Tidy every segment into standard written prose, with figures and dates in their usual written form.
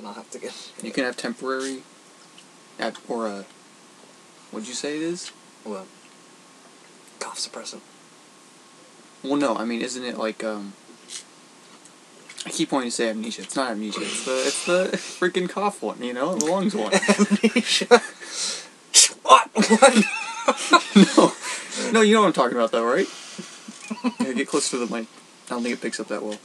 then I'll have to get... You can have temporary... Or a... What'd you say it is? What? Cough suppressant. Well, no, I mean, isn't it like, I keep wanting to say amnesia. It's not amnesia. It's the freaking cough one, you know? The lungs one. Amnesia? What? No, you know what I'm talking about, though, right? Yeah, get close to the mic. I don't think it picks up that well.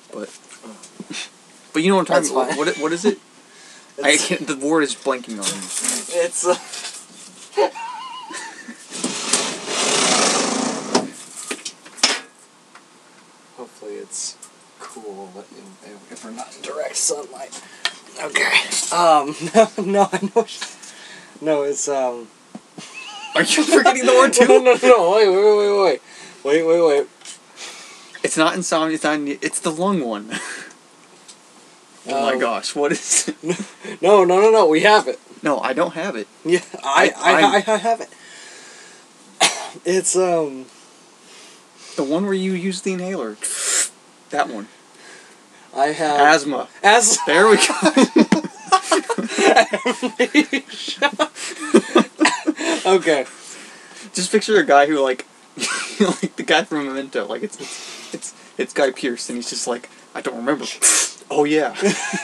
But you know what I'm talking about. What is it? The word is blanking on me. It's, hopefully it's cool if we're not in direct sunlight. Okay. No, I know. No, it's, Are you forgetting the word too? No, wait. It's not insomnia, it's the lung one. Oh my gosh, what is it? No, we have it. No, I don't have it. Yeah, I have it. It's, the one where you use the inhaler. That one. I have... Asthma. There we go. Okay. Just picture a guy who, like the guy from Memento, like, it's Guy Pearce, and he's just like, I don't remember. Oh, yeah.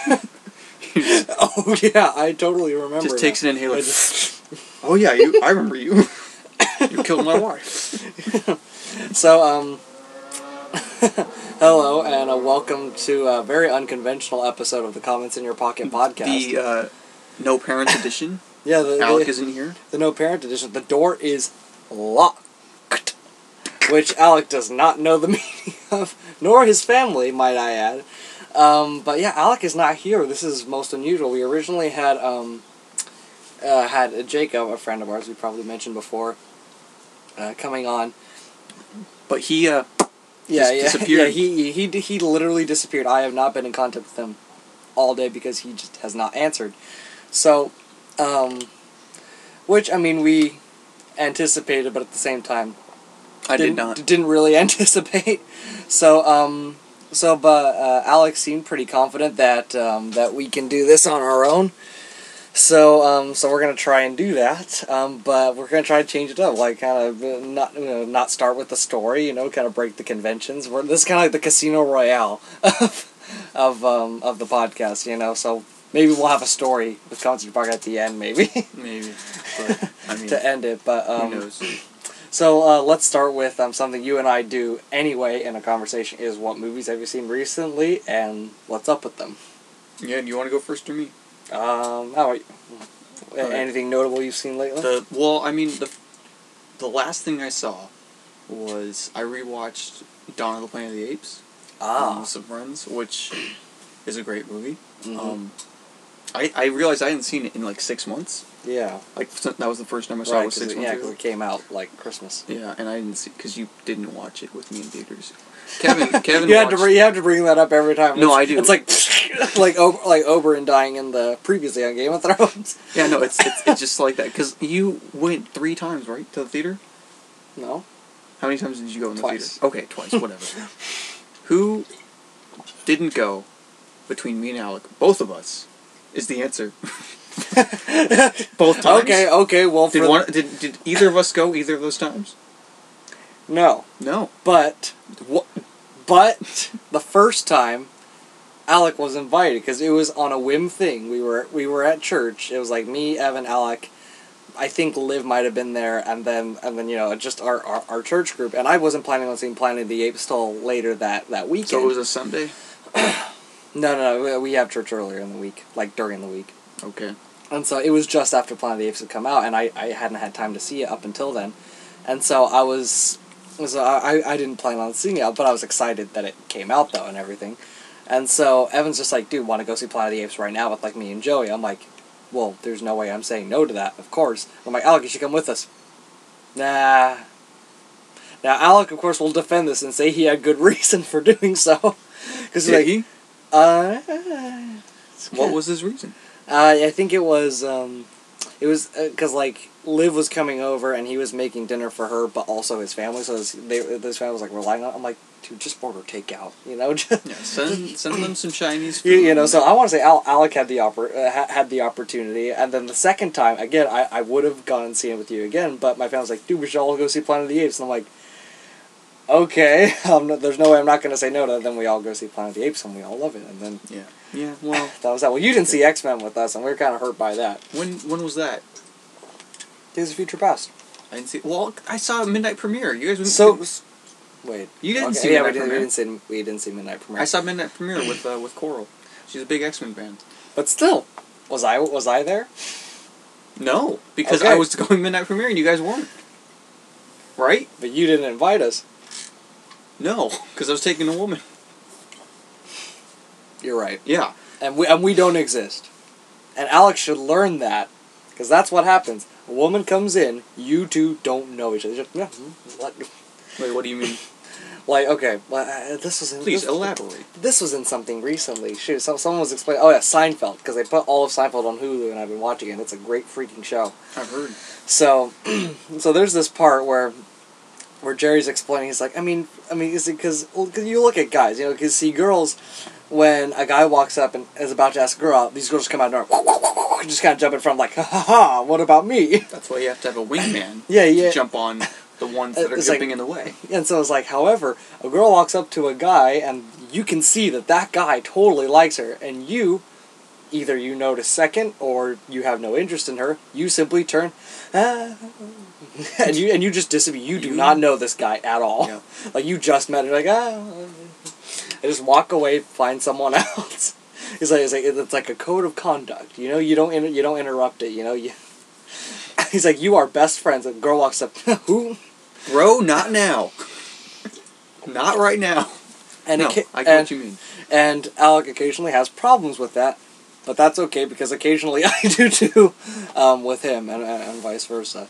Oh, yeah, I totally remember. Just takes an inhaler. Oh, yeah, I remember you. You killed my wife. So, hello, and welcome to a very unconventional episode of the Comments in Your Pocket podcast. The, No Parents Edition. Yeah, Alec isn't here. The No Parent Edition. The door is locked. Which Alec does not know the meaning of, nor his family, might I add. But yeah, Alec is not here. This is most unusual. We originally had Jacob, a friend of ours, we probably mentioned before, coming on. But he, Yeah, disappeared. he literally disappeared. I have not been in contact with him all day because he just has not answered. So, which, I mean, we anticipated, but at the same time, I did not. Didn't really anticipate. So, but Alex seemed pretty confident that we can do this on our own. So we're gonna try and do that. But we're gonna try to change it up, like kind of not start with the story, kind of break the conventions. This is kind of like the Casino Royale of the podcast, So maybe we'll have a story with Concert Park at the end, maybe. Maybe. But, I mean, to end it, but who knows? So let's start with something you and I do anyway in a conversation is what movies have you seen recently and what's up with them? Yeah, do you want to go first or me? How about you? Anything notable you've seen lately? The last thing I saw was I rewatched Dawn of the Planet of the Apes with some friends, which is a great movie. Mm-hmm. I realized I hadn't seen it in like 6 months. Yeah. Like, that was the first time I saw it was 6 months ago. Yeah, because it came out like Christmas. Yeah, and I didn't see, because you didn't watch it with me in theaters. Kevin you have to bring that up every time. No, I do. It's like like Oberyn dying in the previously on Game of Thrones. Yeah, no, it's just like that, because you went 3 times, right, to the theater? No. How many times did you go in the Twice. theater? Okay, twice, whatever. Who didn't go between me and Alec? Both of us is the answer. Both times. Okay. Well, did either of us go either of those times? No. But the first time, Alec was invited because it was on a whim thing. We were at church. It was like me, Evan, Alec. I think Liv might have been there, and then just our church group. And I wasn't planning on seeing Planet of the Apes till later that weekend. So it was a Sunday? No. We have church earlier in the week, like during the week. Okay. And so it was just after Planet of the Apes had come out, and I hadn't had time to see it up until then. And so I didn't plan on seeing it, but I was excited that it came out, though, and everything. And so Evan's just like, dude, want to go see Planet of the Apes right now with, like, me and Joey? I'm like, well, there's no way I'm saying no to that, of course. I'm like, Alec, you should come with us. Nah. Now, Alec, of course, will defend this and say he had good reason for doing so. Did he? What was his reason? I think it was because, like, Liv was coming over and he was making dinner for her, but also his family, so his family was, like, relying on it. I'm like, dude, just order takeout, you know. Just, Yeah, send them some Chinese food. you know, so I want to say Alec had the had the opportunity, and then the second time, again, I would have gone and seen it with you again, but my family's like, dude, we should all go see Planet of the Apes, and I'm like, okay, there's no way I'm not going to say no to that. Then we all go see Planet of the Apes, and we all love it, and then yeah, well, that was that. Well, you didn't see X-Men with us, and we were kind of hurt by that. when was that? Days of Future Past. I didn't see. Well, I saw a midnight premiere. You guys went. So, wait, You didn't okay, see yeah, Midnight Premiere? we didn't see Midnight Premiere. I saw midnight premiere with Coral. She's a big X-Men fan. But still, was I there? No, because Okay. I was going midnight premiere and you guys weren't. Right? But you didn't invite us. No, because I was taking a woman. You're right. Yeah. And we don't exist. And Alex should learn that, because that's what happens. A woman comes in, you two don't know each other. Just, yeah, what? Wait, what do you mean? Like, okay, well, this was in... Please elaborate. This was in something recently. Shoot, someone was explaining... Oh, yeah, Seinfeld, because they put all of Seinfeld on Hulu, and I've been watching it. It's a great freaking show. I've heard. So, so there's this part where Jerry's explaining. He's like, I mean, is it because you look at guys, you know, because see girls, when a guy walks up and is about to ask a girl out, these girls come out and just kind of jump in front, like, ha ha ha, what about me? That's why you have to have a wingman. Yeah. To jump on the ones that are It's jumping like- in the way. And so it's like, however, a girl walks up to a guy and you can see that guy totally likes her, and you, either you notice second or you have no interest in her, you simply turn, and you just disappear. You do not know this guy at all. Yeah. Like, you just met him, like, and just walk away, find someone else. It's like a code of conduct, you know. You don't interrupt it, you know. He's like, you are best friends. And the girl walks up, who? Bro, not now. Not right now. And no, I get what you mean. And Alec occasionally has problems with that, but that's okay because occasionally I do too, with him and vice versa.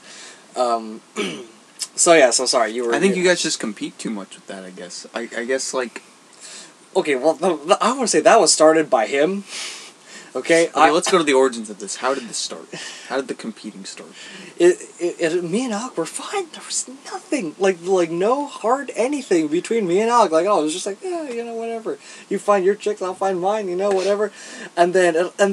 So yeah, so sorry, you were... I think you guys just compete too much with that, I guess. I guess, like... Okay, well, I want to say that was started by him. Okay, let's go to the origins of this. How did this start? How did the competing start? Me and Alec were fine. There was nothing, like no hard anything between me and Alec. Like, oh, it was just like, yeah, you know, whatever. You find your chicks, I'll find mine, you know, whatever. And then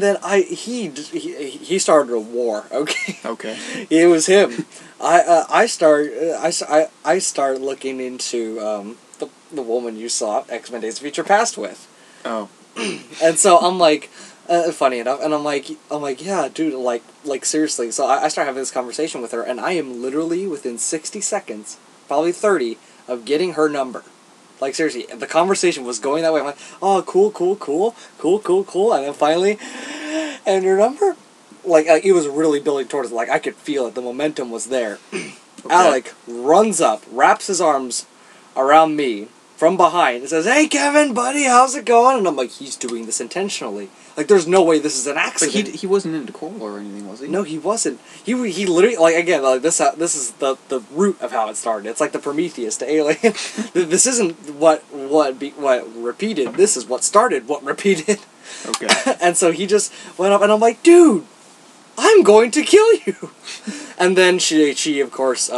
he started a war. Okay. Okay. It was him. I start looking into the woman you saw X-Men Days of Future Past with. Oh. And so I'm like, funny enough, and I'm like, yeah, dude, like seriously. So I start having this conversation with her, and I am literally within 60 seconds, probably 30, of getting her number. Like, seriously, the conversation was going that way. I'm like, oh, cool, and then finally, and your number? Like, it was really building towards it. Like, I could feel it. The momentum was there. Okay. Alec runs up, wraps his arms around me from behind, and says, hey, Kevin, buddy, how's it going? And I'm like, he's doing this intentionally. Like, there's no way this is an accident. But he wasn't into Coral or anything, was he? No, he wasn't. He literally, like, again, like, this is the root of how it started. It's like the Prometheus to Alien. This isn't what repeated. This is what started what repeated. Okay. And so he just went up, and I'm like, dude, I'm going to kill you. And then she of course,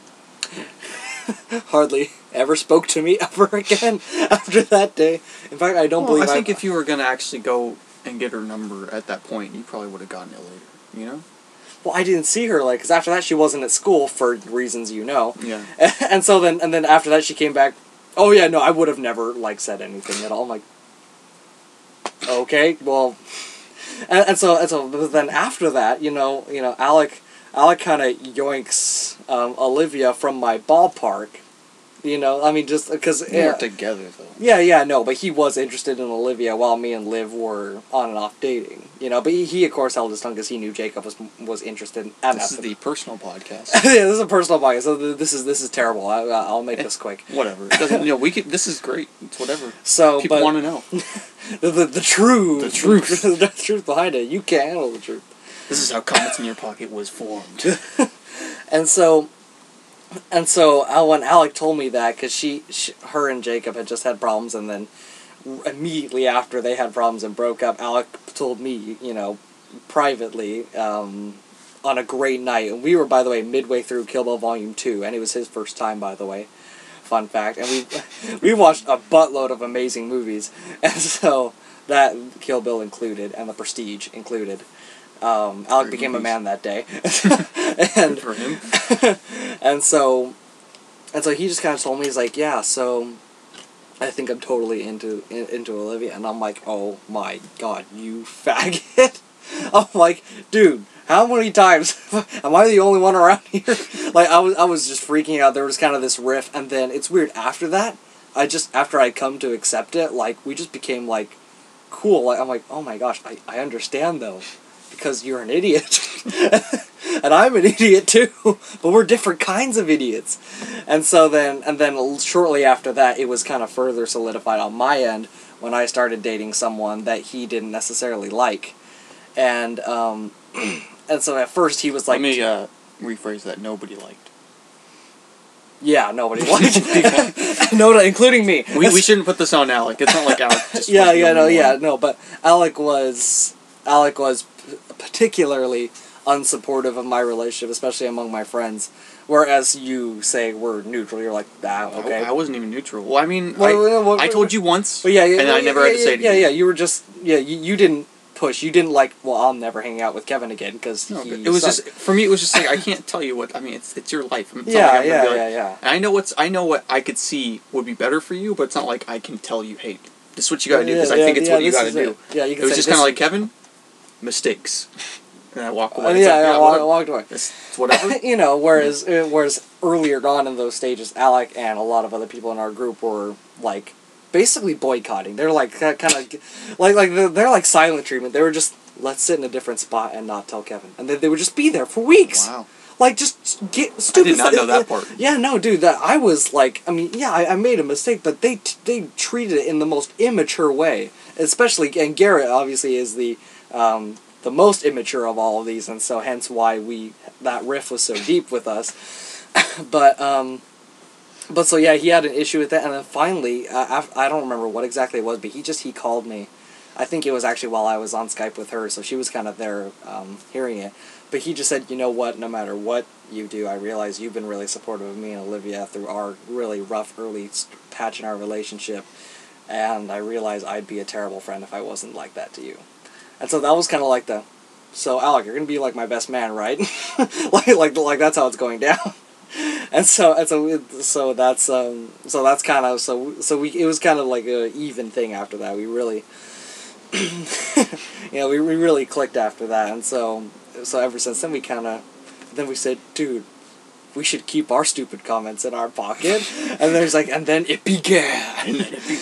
hardly ever spoke to me ever again after that day. In fact, I don't believe... I think if you were going to actually go and get her number at that point, you probably would have gotten it later, you know? Well, I didn't see her, like, because after that she wasn't at school for reasons you know. Yeah. And so then after that she came back, oh yeah, no, I would have never, like, said anything at all. I'm like, okay, well... And so then after that, you know, Alec kind of yoinks Olivia from my ballpark. You know, I mean, just because... They were together, though. Yeah, no, but he was interested in Olivia while me and Liv were on and off dating. You know, but he of course, held his tongue because he knew Jacob was interested in... This is the personal podcast. Yeah, this is a personal podcast, so this is terrible. I'll make this quick. Whatever. It doesn't, this is great. It's whatever. So, people want to know. the truth. The truth. The truth behind it. You can't handle the truth. This is how Comets in Your Pocket was formed. And so when Alec told me that, because her and Jacob had just had problems, and then immediately after they had problems and broke up, Alec told me, you know, privately, on a great night. And we were, by the way, midway through Kill Bill Volume 2, and it was his first time, by the way. fun fact. And we watched a buttload of amazing movies, and so that Kill Bill included, and The Prestige included. Alec became a man that day, and for him. and so he just kind of told me, he's like, yeah, so I think I'm totally into Olivia, and I'm like, oh my god, you faggot. I'm like, dude, how many times am I the only one around here? Like, I was just freaking out. There was kind of this riff, and then it's weird. After that, after I come to accept it, like, we just became like cool. Like, I'm like, oh my gosh, I understand though, because you're an idiot, and I'm an idiot too. But we're different kinds of idiots, and then shortly after that, it was kind of further solidified on my end when I started dating someone that he didn't necessarily like. And so at first he was like... Let me rephrase that. Nobody liked. Yeah, nobody liked. No, including me. We shouldn't put this on Alec. It's not like Alec just... But Alec was particularly unsupportive of my relationship, especially among my friends. Whereas you say we're neutral, you're like, okay. I wasn't even neutral. Well, I mean, I told you once, and I never had to say it again. Yeah, you were just... Yeah, you didn't push. You didn't like, well, I'm never hanging out with Kevin again, because it was just, for me, it was just like, I can't tell you what, I mean, it's your life. It's yeah. And I know what I could see would be better for you, but it's not like I can tell you, hey, this is what you gotta do, because I think it's what you gotta do. Yeah, you can it was just kind of like, Kevin, mistakes. And I walk away. I walked away. It's whatever. You know, whereas earlier on in those stages, Alec and a lot of other people in our group were, like, basically boycotting. They're like kind of like they're like silent treatment. They were just, let's sit in a different spot and not tell Kevin, and then they would just be there for weeks. Wow. Like, just get stupid. I did not know that part. Yeah, no, dude. That I was like, I mean, yeah, I made a mistake, but they treated it in the most immature way. Especially, and Garrett obviously is the most immature of all of these, and so hence why that riff was so deep with us. But so yeah, he had an issue with that, and then finally, I don't remember what exactly it was, but he called me. I think it was actually while I was on Skype with her, so she was kind of there hearing it. But he just said, you know what, no matter what you do, I realize you've been really supportive of me and Olivia through our really rough early patch in our relationship, and I realize I'd be a terrible friend if I wasn't like that to you. And so that was kind of like so Alec, you're gonna be like my best man, right? like that's how it's going down. And so that's kind of it was kind of like a even thing after that. We really, we really clicked after that, and so ever since then we said, dude, we should keep our stupid comments in our pocket. And there's like, and then it began.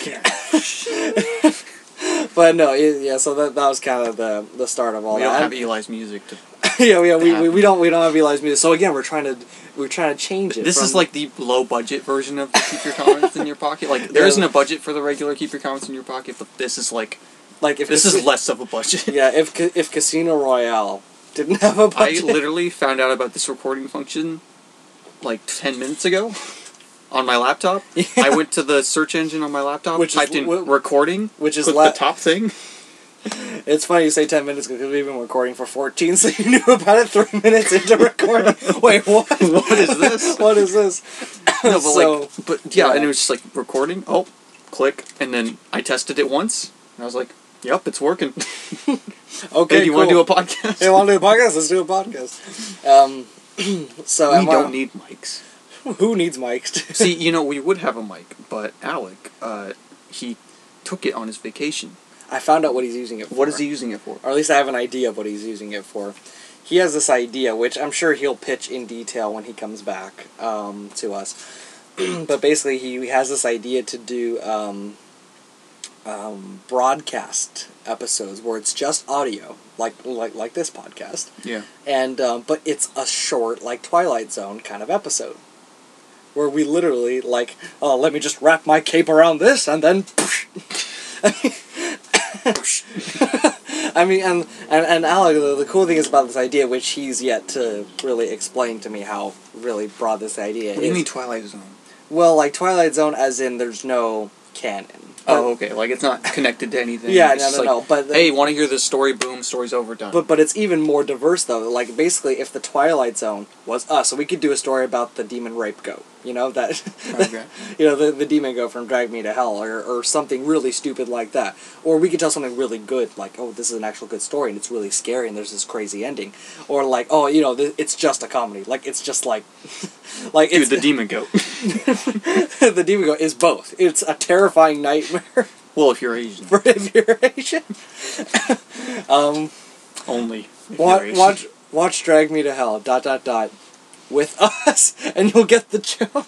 But no, so that was kind of the start of all that. We don't have Eli's music to. we don't have Eli's music. So again, we're trying to change it. This is like the low budget version of the keep your comments in your pocket. Like there isn't a budget for the regular keep your comments in your pocket, but this is like if this is less of a budget. Yeah, if Casino Royale didn't have a budget. I literally found out about this recording function like 10 minutes ago on my laptop. Yeah. I went to the search engine on my laptop, typed in recording, which is the top thing. It's funny you say 10 minutes because we've been recording for 14, so you knew about it 3 minutes into recording. Wait, what? What is this? What is this? No, but yeah, and it was just like recording. Oh, click, and then I tested it once, and I was like, "Yep, it's working." Okay, hey, do you want to do a podcast? Hey, want to do a podcast? Let's do a podcast. So we don't need mics. Who needs mics? See, we would have a mic, but Alec, he took it on his vacation. I found out what he's using it for. What is he using it for? Or at least I have an idea of what he's using it for. He has this idea, which I'm sure he'll pitch in detail when he comes back to us. But basically, he has this idea to do broadcast episodes where it's just audio, like this podcast. Yeah. And but it's a short, like Twilight Zone kind of episode, where we literally let me just wrap my cape around this and then. I mean, and Alec, the cool thing is about this idea, which he's yet to really explain to me how really broad this idea is. What do you mean Twilight Zone? Well, like Twilight Zone as in there's no canon. Oh, okay. Like, it's not connected to anything. Yeah, it's no. But hey, want to hear this story? Boom, story's over, done. But it's even more diverse, though. Like, basically, if the Twilight Zone was us, so we could do a story about the demon rape goat. You know, that... Okay. You know, the demon goat from Drag Me to Hell, or something really stupid like that. Or we could tell something really good, like, oh, this is an actual good story, and it's really scary, and there's this crazy ending. Or, like, oh, you know, it's just a comedy. Like, it's just, like... like Dude, the demon goat. The demon goat is both. It's a terrifying nightmare. Well, if you're Asian. If you're Asian. Only. Watch Drag Me to Hell, ... with us, and you'll get the joke.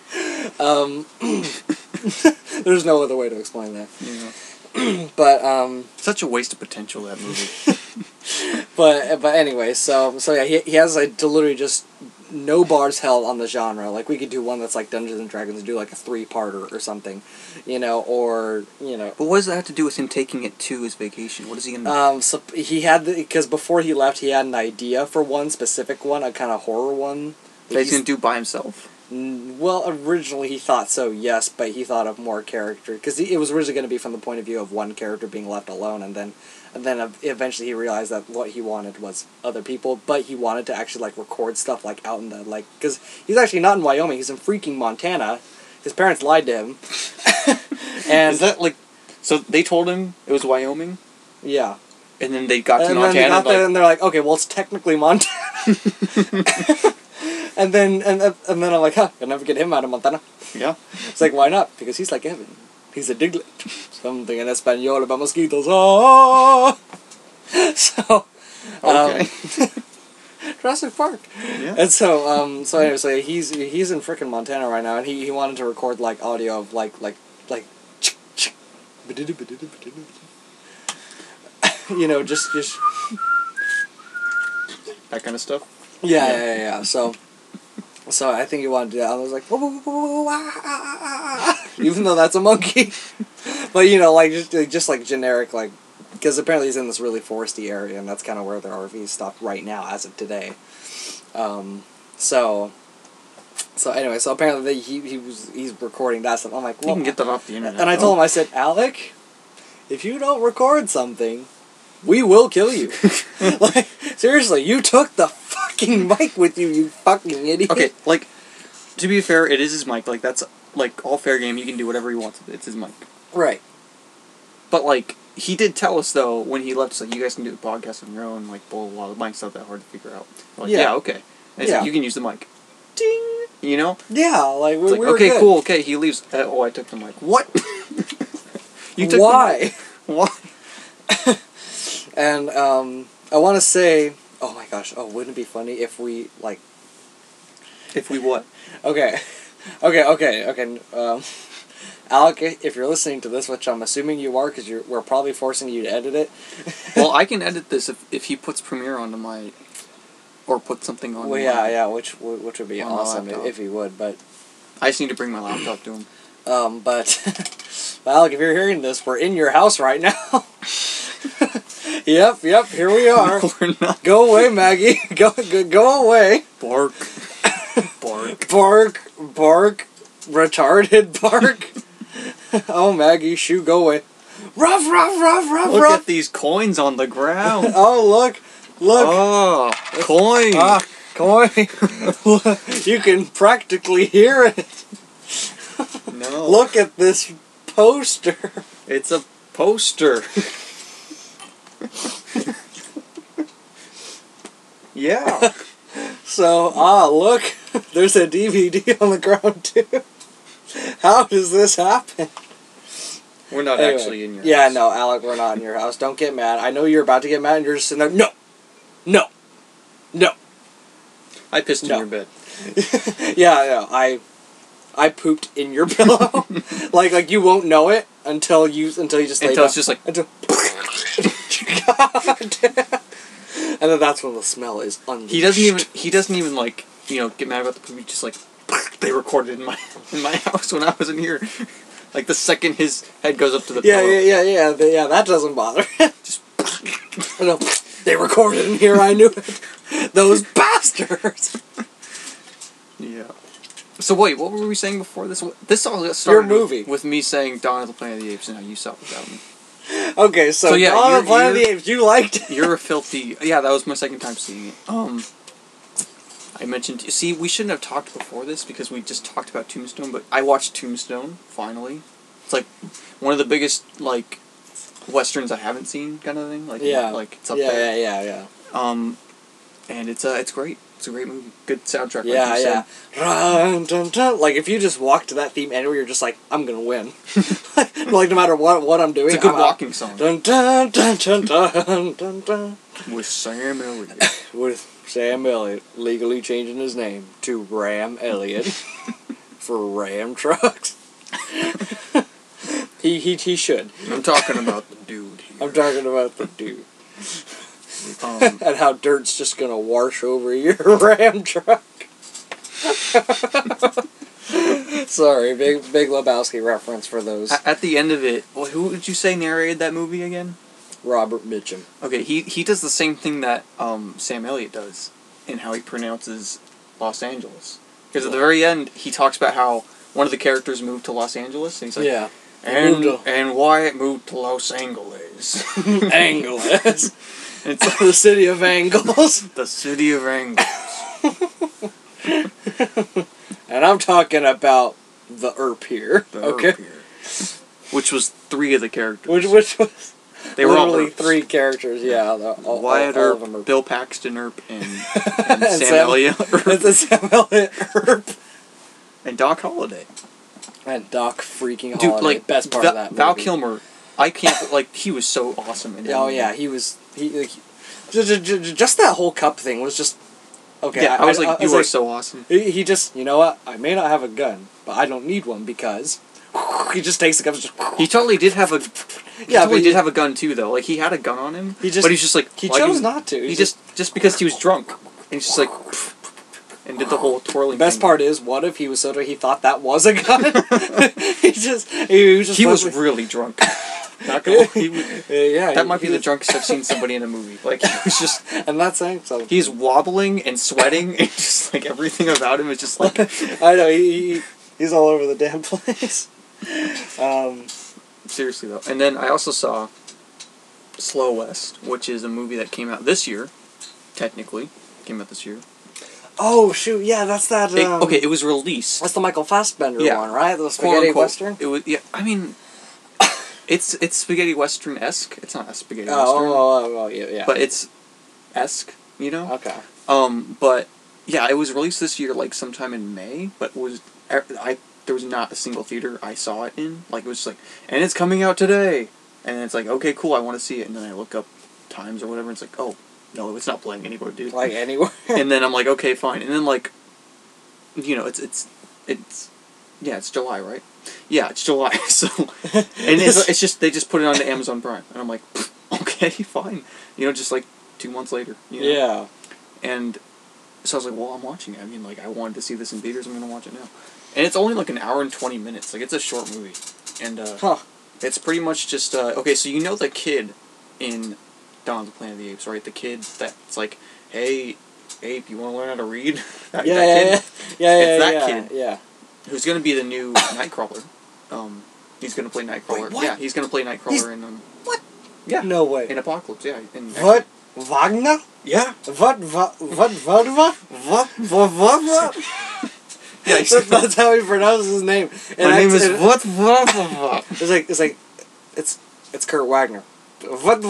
There's no other way to explain that. Yeah. But, such a waste of potential, that movie. but anyway, so yeah, he has, like, literally just no bars held on the genre. Like, we could do one that's like Dungeons and Dragons and do, like, a 3-parter or something, you know, or, you know. But what does that have to do with him taking it to his vacation? What is he gonna do? So he had, because before he left, he had an idea for one specific one, a kind of horror one. That he's gonna do by himself? Well, originally he thought so, yes, but he thought of more character, because it was originally going to be from the point of view of one character being left alone, and then eventually he realized that what he wanted was other people, but he wanted to actually, like, record stuff, like, out in the, like, because he's actually not in Wyoming, he's in freaking Montana. His parents lied to him. And is that, like, so they told him it was Wyoming? Yeah. And then they got to Montana, then they got there, and they're like, okay, well, it's technically Montana. And then I'm like, huh, you'll never get him out of Montana. Yeah. It's like, why not? Because he's like Evan. He's a Diglett. Something in Espanol about mosquitoes. Oh! So, okay. Jurassic Park. Yeah. And so anyway, so he's in frickin' Montana right now, and he wanted to record, like, audio of, like, you know, just that kind of stuff? Yeah. So I think he wanted to do that. I was like, even though that's a monkey. But, you know, like, just like generic, like, because apparently he's in this really foresty area, and that's kind of where the RV stopped right now, as of today. So anyway, so apparently he's recording that stuff. I'm like, well, you can get that off the internet. And I told him, I said, Alec, if you don't record something, we will kill you. Like, seriously, you took the fucking mic with you, you fucking idiot. Okay, like, to be fair, it is his mic. Like, that's, like, all fair game. You can do whatever he wants with it. It's his mic. Right. But, like, he did tell us, though, when he left, like, you guys can do the podcast on your own, like, blah, blah, blah. The mic's not that hard to figure out. Like, yeah okay. And he's like, you can use the mic. Ding! You know? Yeah, like, we were okay, good. cool, okay, he leaves. Oh, I took the mic. What? You took Why? The mic? Why? And, I want to say, oh my gosh, wouldn't it be funny if we, like... If we what? Okay. Alec, if you're listening to this, which I'm assuming you are, because we're probably forcing you to edit it. Well, I can edit this if he puts Premiere onto my... Or put something on Well, yeah, which would be awesome if he would, but... I just need to bring my laptop to him. But Alec, if you're hearing this, we're in your house right now. Yep, here we are. No, we're not. Go away, Maggie. Go away. Bark. Bark. Retarded bark. Oh, Maggie, shoo, go away. Ruff. Look at these coins on the ground. Oh, look. Oh, coin. Coin. You can practically hear it. No. Look at this poster. It's a poster. Yeah. So, look. There's a DVD on the ground, too. How does this happen? We're not actually in your house. Yeah, no, Alec, we're not in your house. Don't get mad. I know you're about to get mad and you're just sitting there. No. I pissed in your bed. Yeah, I pooped in your pillow. like you won't know it until you just lay down. Until it's just like... God damn. And then that's when the smell is unleashed. He doesn't even like, you know, get mad about the poop. He just like, they recorded in my house when I wasn't here. Like the second his head goes up to the pillow. Yeah, that doesn't bother. Just no, they recorded in here, I knew it. Those bastards. Yeah. So wait, what were we saying before this? This all started with me saying Dawn of the Planet of the Apes and how you saw it without me. Okay, so yeah, Dawn of the Planet of the Apes, you liked it. You're a filthy... Yeah, that was my second time seeing it. I mentioned... See, we shouldn't have talked before this because we just talked about Tombstone, but I watched Tombstone, finally. It's like one of the biggest, like, westerns I haven't seen, kind of thing. Like, yeah. Like, it's up there. Yeah. And it's great. It's a great movie. Good soundtrack. Yeah. Run, dun, dun. Like, if you just walk to that theme anywhere, you're just like, I'm gonna win. Like, no matter what I'm doing. It's a good walking song. Dun, dun, dun, dun, dun, dun, dun. With Sam Elliott. With Sam Elliott legally changing his name to Ram Elliott for Ram Trucks. He should. I'm talking about the dude here. I'm talking about the dude. And how dirt's just gonna wash over your Ram truck. Sorry, big Lebowski reference for those. At the end of it, who did you say narrated that movie again? Robert Mitchum. Okay, he does the same thing that Sam Elliott does in how he pronounces Los Angeles. Because at the very end, he talks about how one of the characters moved to Los Angeles, and he's like, yeah. And Wyatt moved to Los Angeles. Angeles. It's the city of Angles. The city of Angles. And I'm talking about the Earp here. Okay. Earp here. Which was 3 of the characters. Which was... They were all literally 3 characters, yeah. Wyatt all Earp, of them are... Bill Paxton Earp, and Sam Elliott Earp. It's Sam Elliott Earp. And Doc Holliday. And Doc freaking Holliday. Dude, like, best part of that movie. Val Kilmer, I can't, like, he was so awesome in that movie. Yeah, he was... just that whole cup thing was just... Okay, yeah, I was like, you are so awesome. He just, you know what? I may not have a gun, but I don't need one because... He just takes the gun and just... He totally did have a... Yeah, but he did have a gun too, though. Like, he had a gun on him, but he's just like... He chose not to. He just because he was drunk. And he's just like... And did the whole twirling thing. Best part is, what if he was so drunk he thought that was a gun? He was really drunk. Not gonna, that might be the drunkest I've seen somebody in a movie. Like, he was just... I'm not saying so. He's wobbling and sweating, and just, like, everything about him is just like... I know, he's all over the damn place. Seriously, though. And then I also saw Slow West, which is a movie that came out this year, technically. Came out this year. Oh, shoot, yeah, that's that... okay, it was released. That's the Michael Fassbender one, right? The spaghetti western? It was, yeah, I mean... It's spaghetti western-esque. It's not a spaghetti western. Oh, yeah. But it's esque, you know? Okay. But, yeah, it was released this year, like, sometime in May, but there was not a single theater I saw it in. Like, it was just like, and it's coming out today! And it's like, okay, cool, I want to see it. And then I look up times or whatever, and it's like, oh, no, it's not playing anywhere, dude. Like, anywhere? And then I'm like, okay, fine. And then, like, you know, it's July, right? Yeah, it's July, so... And it's just, they just put it on Amazon Prime. And I'm like, okay, fine. You know, just like 2 months later. You know? Yeah. And so I was like, well, I'm watching it. I mean, like, I wanted to see this in theaters, I'm going to watch it now. And it's only like an hour and 20 minutes. Like, it's a short movie. And, it's pretty much just, okay, so you know the kid in Dawn of the Planet of the Apes, right? The kid that's like, hey, Ape, you want to learn how to read? It's that kid. Yeah. Who's going to be the new Nightcrawler. He's going to play Nightcrawler. Wait, what? Yeah, he's going to play Nightcrawler in... What? Yeah. No way. In Apocalypse, yeah. What? Wagner? Yeah. What? Yeah, that's how he pronounces his name. And my name is what? It's Kurt Wagner. What?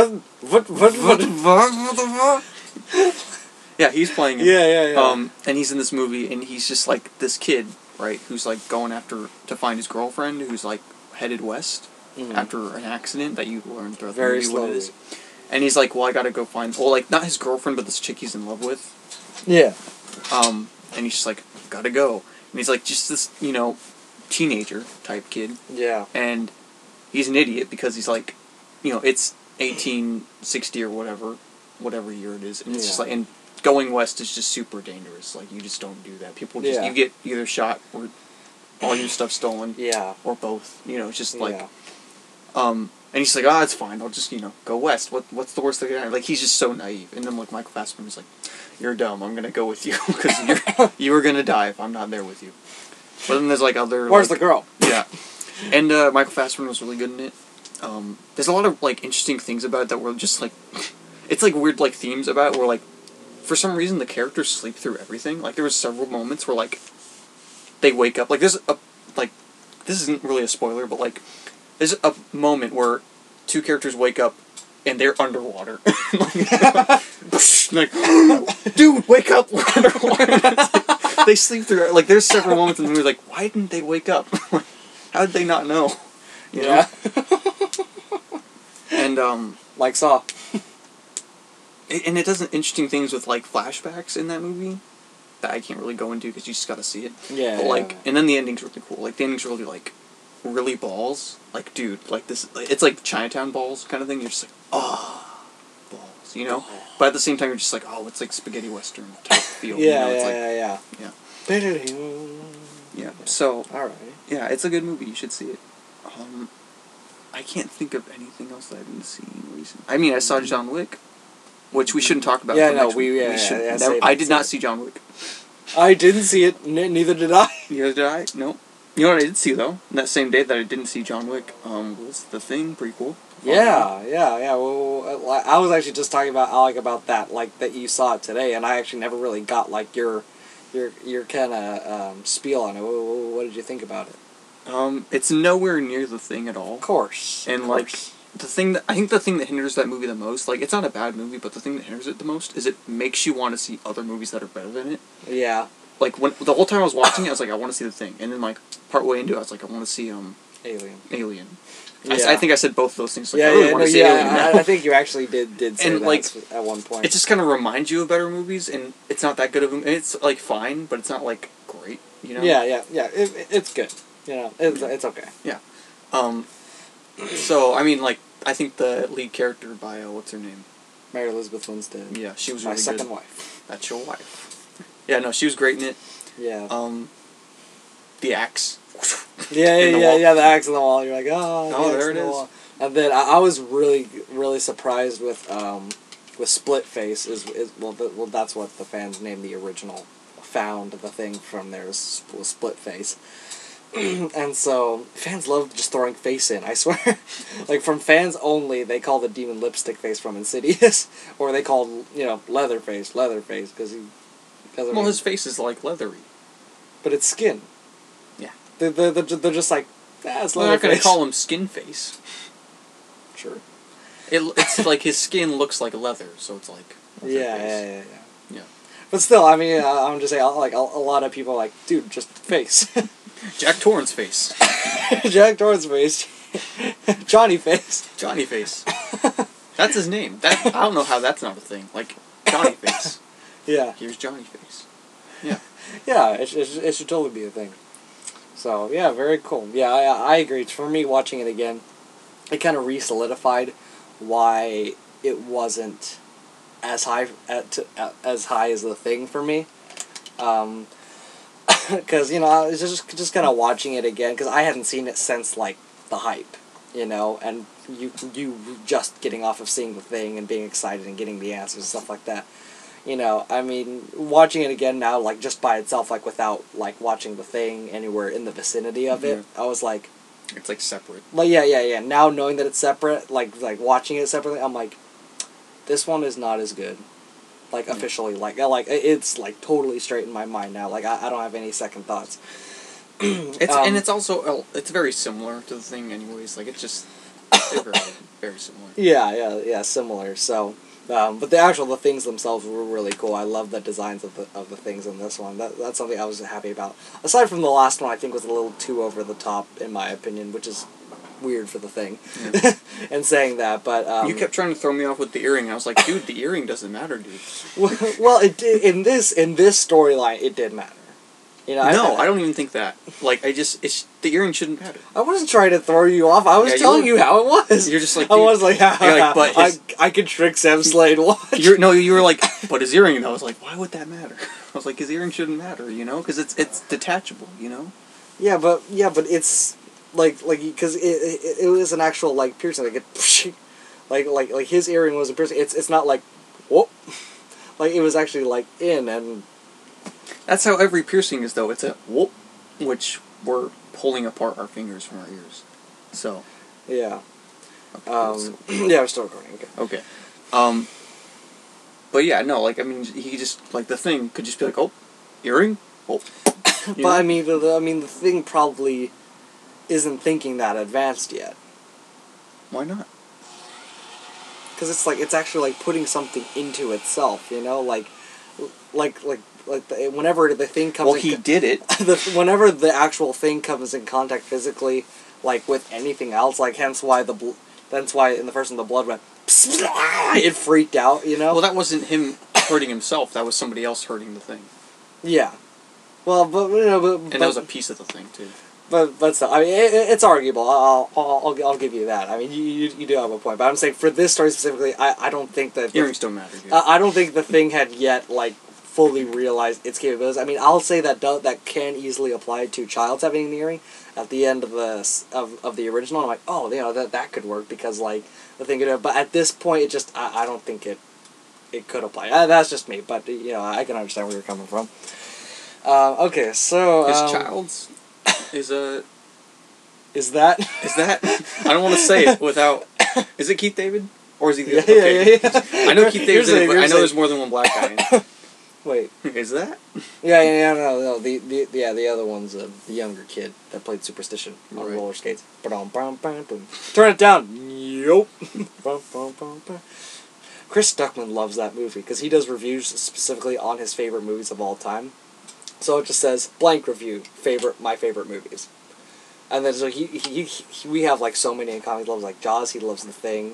Yeah, he's playing him. Yeah. And he's in this movie, and he's just like this kid, right, who's like going after to find his girlfriend, who's like headed west after an accident that you learn throughout the movie what it is. And he's like, well, I gotta go find, well, like, not his girlfriend, but this chick he's in love with. Yeah. And he's just like, gotta go. And he's like, just this, you know, teenager type kid. Yeah. And he's an idiot because he's like, you know, it's 1860 or whatever year it is. And it's just like, and going west is just super dangerous. Like, you just don't do that. People just, you get either shot or all your stuff stolen. Yeah. Or both. You know, it's just like, And he's like, "Ah, it's fine. I'll just, go west. What's the worst thing?" Like, he's just so naive. And then, like, Michael Fassbender's like, "You're dumb. I'm gonna go with you because you are gonna die if I'm not there with you." But then there's like other. Where's the girl? Yeah, and Michael Fassbender was really good in it. There's a lot of like interesting things about it that were just like, it's like weird like themes about it where like, for some reason the characters sleep through everything. Like there was several moments where like, they wake up. Like there's a like, this isn't really a spoiler, but like, there's a moment where two characters wake up and they're underwater. like, dude, wake up! We're underwater. They sleep through it. Like there's several moments in the movie like, why didn't they wake up? How did they not know? You know? And like Saw. And it does interesting things with like flashbacks in that movie that I can't really go into because you just gotta see it. Yeah. But like, and then the ending's really cool. Like the ending's really like, really balls. Like, dude, like this, it's like Chinatown balls kind of thing. You're just like, oh, balls, you know. But at the same time, you're just like, oh, it's like spaghetti western type feel. Yeah, you know? It's yeah. So, all right. Yeah, it's a good movie. You should see it. I can't think of anything else that I've been seeing recently. I mean, I saw John Wick, which we shouldn't talk about. Yeah, no, I did not see John Wick. I didn't see it. Neither did I. Neither did I. Nope. You know what I did see though? That same day that I didn't see John Wick, was The Thing prequel. Yeah. Well, I was actually just talking about that, like that you saw it today, and I actually never really got like your kind of spiel on it. What did you think about it? It's nowhere near The Thing at all. Of course. And like the thing that hinders that movie the most, like it's not a bad movie, but the thing that hinders it the most is it makes you want to see other movies that are better than it. Yeah. Like when the whole time I was watching it, I was like, I want to see The Thing, and then like partway into it, I was like, I want to see Alien. Yeah. I think I said both of those things. Like, I really want to see Alien. I think you actually did say and, that like, at one point. It just kind of reminds you of better movies, and it's not that good of a. It's like fine, but it's not like great. You know. Yeah. It's good. You know, it's okay. Yeah. So I mean, like, I think the lead character by what's her name? Mary Elizabeth Winstead. Yeah, she was my really second good. wife. That's your wife. Yeah, no, she was great in it. Yeah. The axe. Yeah, the axe in the wall. You're like, oh, there it is. Wall. And then I was really, really surprised with Split Face. Well, that's what the fans named the original. Found the thing from there was Split Face. And so fans love just throwing face in, I swear. Like from fans only, they call the demon lipstick face from Insidious, or they call Leatherface because his face is like leathery, but it's skin. Yeah, they're just like it's Leatherface. They're not gonna call him Skin Face. Sure. It's like his skin looks like leather, so it's like yeah. But still, I mean, I'm just saying, like a lot of people are like, dude, just face. Jack Torrance's face. Jack Torrance's face. Johnny Face. Johnny Face. That's his name. I don't know how that's not a thing. Like, Johnny Face. Yeah. Here's Johnny Face. Yeah. Yeah, it should totally be a thing. So, yeah, very cool. Yeah, I agree. For me, watching it again, it kind of re-solidified why it wasn't as high as The Thing for me. Because, I was just kind of watching it again, because I hadn't seen it since, like, the hype, and you just getting off of seeing The Thing and being excited and getting the answers and stuff like that. I mean, watching it again now, like, just by itself, like, without, like, watching The Thing anywhere in the vicinity of it, I was like... It's, like, separate. Like, yeah. Now, knowing that it's separate, like watching it separately, I'm like, this one is not as good. Like, officially, like it's, like, totally straight in my mind now. Like, I don't have any second thoughts. And it's also, it's very similar to The Thing anyways. Like, it's just, they're very, very similar. Yeah, similar. So, but the things themselves were really cool. I love the designs of the things in this one. That's something I was happy about. Aside from the last one, I think was a little too over the top, in my opinion, which is weird for The Thing. Yeah. And saying that, but you kept trying to throw me off with the earring. I was like, dude, the earring doesn't matter, dude. Well, it did in this storyline. It did matter. I don't even think that. Like, the earring shouldn't matter. I wasn't trying to throw you off. I was telling you how it was. You're just like... I was like, but I could trick Sam Slade. Watch. You were like, but his earring, and I was like, why would that matter? I was like, his earring shouldn't matter, because it's detachable, Yeah, but it's... because it was an actual like piercing, like it, like his earring was a piercing. It's not like, whoop, like it was actually like in, and that's how every piercing is though. It's a whoop, which we're pulling apart our fingers from our ears. So yeah, okay, yeah, we're still recording. Okay. But yeah, no, like I mean, he just like the Thing could just be like, oh, earring, oh. But I mean, the Thing probably isn't thinking that advanced yet. Why not? Because it's actually like putting something into itself, you know, like whenever the Thing comes. Well, he did it. Whenever the actual Thing comes in contact physically, like with anything else, like hence why that's why in the first one the blood went. It freaked out, you know. Well, that wasn't him hurting himself. That was somebody else hurting the Thing. Yeah. Well, but you know, and that was a piece of the Thing too. But still, I mean, it's arguable. I'll give you that. I mean, you do have a point. But I'm saying for this story specifically, I don't think that earrings don't matter. I don't think the Thing had yet like fully realized its capabilities. I mean, I'll say that that can easily apply to Childs having an earring at the end of the original. I'm like, oh, you know, that could work because like the Thing could. But at this point, it just I don't think it could apply. That's just me. But you know, I can understand where you're coming from. Okay, so Childs is that I don't want to say it without. Is it Keith David or is he? Yeah. I know Keith David's in it, but I know there's more than one black guy in it. Wait, is that? Yeah, no. The other one's the younger kid that played Superstition on roller skates. Turn it down. Yup. Chris Stuckman loves that movie because he does reviews specifically on his favorite movies of all time. So it just says blank review, my favorite movies, and then so we have like so many in common. He loves like Jaws. He loves The Thing.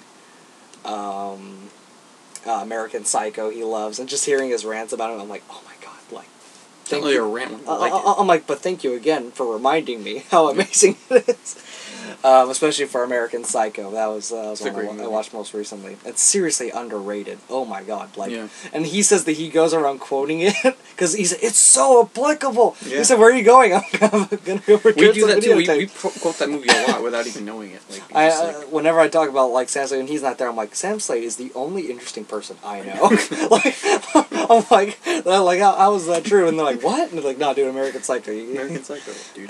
American Psycho. He loves, and just hearing his rants about it, I'm like, oh my god, like. Thank you. A rant I'm like, but thank you again for reminding me how amazing it is. Especially for American Psycho. That was one I watched most recently. It's seriously underrated. Oh my god! Like, and he says that he goes around quoting it because it's so applicable. Yeah. He said, "Where are you going?" I'm gonna go return. We do that too. We quote that movie a lot without even knowing it. Like, whenever I talk about like Sam Slade and he's not there, I'm like, Sam Slade is the only interesting person I know. Like, I'm like, how is that true? And they're like, what? And they're like, no, dude, American Psycho. American Psycho, dude.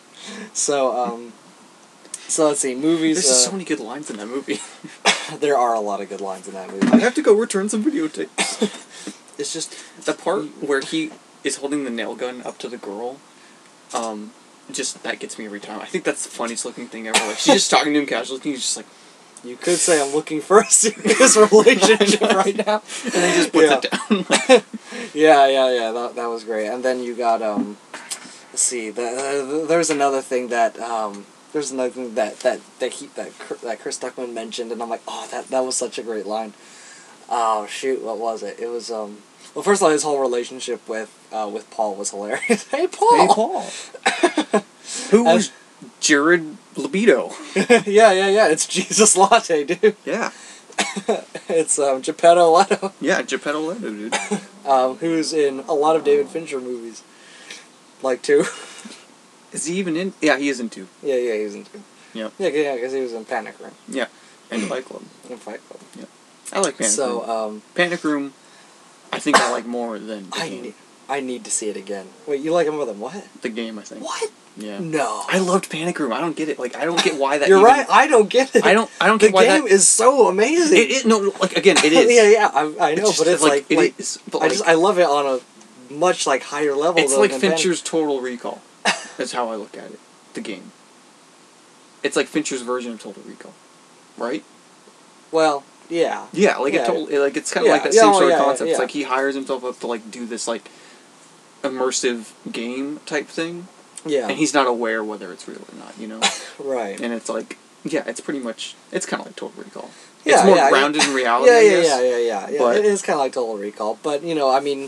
So let's see, movies. There's just so many good lines in that movie. There are a lot of good lines in that movie. I have to go return some videotapes. It's just the part where he is holding the nail gun up to the girl. Just that gets me every time. I think that's the funniest looking thing ever. Like she's just talking to him casually, and he's just like, you could say I'm looking for a serious relationship right now, and then he just puts it down. Yeah. That was great. And then you got let's see, there's another thing that There's another thing that Chris Stuckman mentioned, and I'm like, oh, that was such a great line. Oh shoot, what was it? It was well, first of all, his whole relationship with Paul was hilarious. Hey Paul. Who was Jared Libido? Yeah. It's Jesus Latte, dude. Yeah. It's Geppetto Leto. Yeah, Geppetto Leto, dude. Who's in a lot of David Fincher movies, like 2. Is he even in? Yeah, he is in 2. Yeah, he's in 2. Yeah. Yeah, because he was in Panic Room. Yeah, and Fight Club. Yeah, I like Panic Room. Panic Room, I think I like more than the game. I need to see it again. Wait, you like it more than what? The game, I think. What? Yeah. No. I loved Panic Room. I don't get it. Like, I don't get why that. You're right. I don't get it. I don't get why that. The game is so amazing. No, like again, it is. Yeah. I know, but it's like it is. But I love it on a much like higher level. It's like Fincher's Total Recall. That's how I look at it. The game. It's like Fincher's version of Total Recall, right? Well, yeah. Yeah, like it's kind of like that same sort of concept. Yeah. It's like he hires himself up to like do this like immersive game type thing. Yeah. And he's not aware whether it's real or not, you know? Right. And it's like, yeah, it's pretty much, it's kind of like Total Recall. Yeah, it's more grounded in reality, I guess. Yeah. But it is kind of like Total Recall. But, you know, I mean,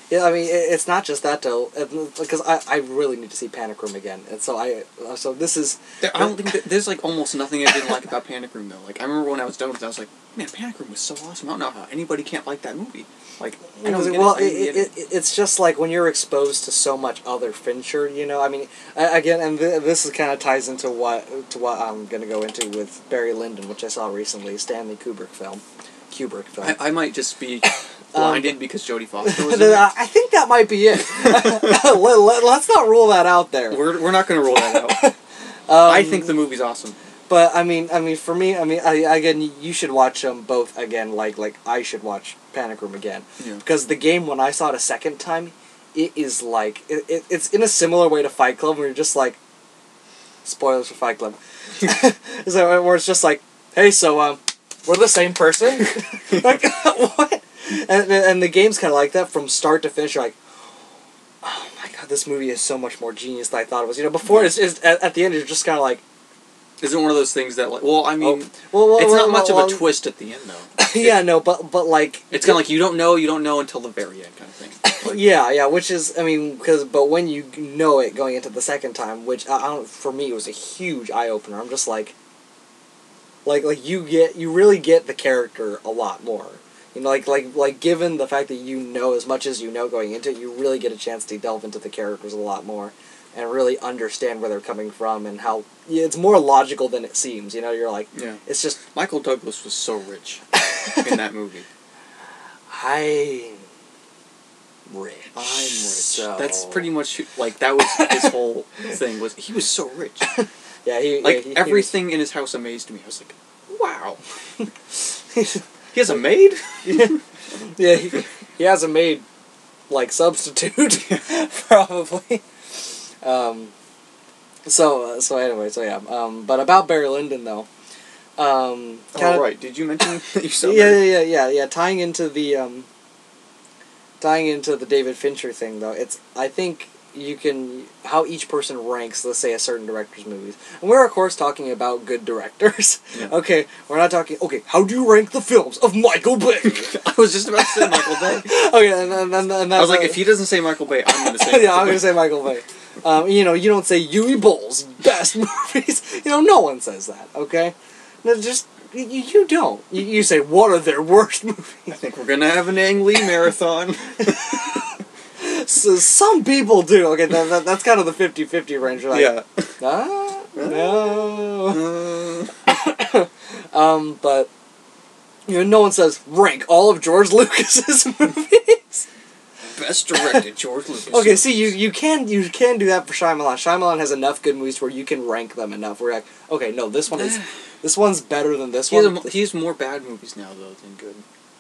Yeah, I mean, it's not just that though, because I really need to see Panic Room again, and so this is. I don't think there's like almost nothing I didn't like about Panic Room though. Like I remember when I was done with it, I was like, man, Panic Room was so awesome. I don't know how anybody can't like that movie. Like I don't get it. It's just like when you're exposed to so much other Fincher, you know. I mean, again, and this kind of ties into what I'm gonna go into with Barry Lyndon, which I saw recently, Stanley Kubrick film. I might just be blinded because Jodie Foster was in it. I think that might be it. Let's not rule that out there. We're not going to rule that out. I think the movie's awesome. But I mean, for me, again, you should watch them both again. Like I should watch Panic Room again, because the game, when I saw it a second time, it is like it's in a similar way to Fight Club, where you're just like, spoilers for Fight Club, so where it's just like, hey, so we're the same person, like what? And the game's kind of like that from start to finish. You're like, oh my god, this movie is so much more genius than I thought it was. You know, before it's at the end, you're just kind of like. Is it one of those things that, like, well, I mean, it's not much of a twist at the end, though. Yeah, no, but like... It's kind of like, you don't know until the very end kind of thing. Like, yeah, which is, I mean, but when you know it going into the second time, which, for me, it was a huge eye-opener. I'm just like you really get the character a lot more. You know, like given the fact that you know as much as you know going into it, you really get a chance to delve into the characters a lot more. And really understand where they're coming from and how it's more logical than it seems. You know, you're like, it's just Michael Douglas was so rich in that movie. I'm rich. So. That's pretty much like that was his whole thing. Was he was so rich? Yeah, everything in his house amazed me. I was like, wow. He has a maid. Yeah, he has a maid, like substitute, probably. But about Barry Lyndon though. Right. Did you mention that you saw? Yeah. Tying into the David Fincher thing though, I think you can how each person ranks, let's say, a certain director's movies, and we're of course talking about good directors. Yeah. Okay, we're not talking. Okay, how do you rank the films of Michael Bay? I was just about to say Michael Bay. Okay, and I was like, if he doesn't say Michael Bay, I'm going to say. I'm going to say Michael Bay. You know, you don't say Uwe Boll's best movies. You know, no one says that, okay? No, just, you don't. You say, what are their worst movies? I think we're going to have an Ang Lee marathon. So some people do. Okay, that's kind of the 50-50 range. You're like, no. But, you know, no one says, rank all of George Lucas's movies. Best directed George Lucas. Okay, see, you can do that for Shyamalan. Shyamalan has enough good movies where you can rank them enough. Where you're like, okay, no, this one's better than this one. He has more bad movies now though than good.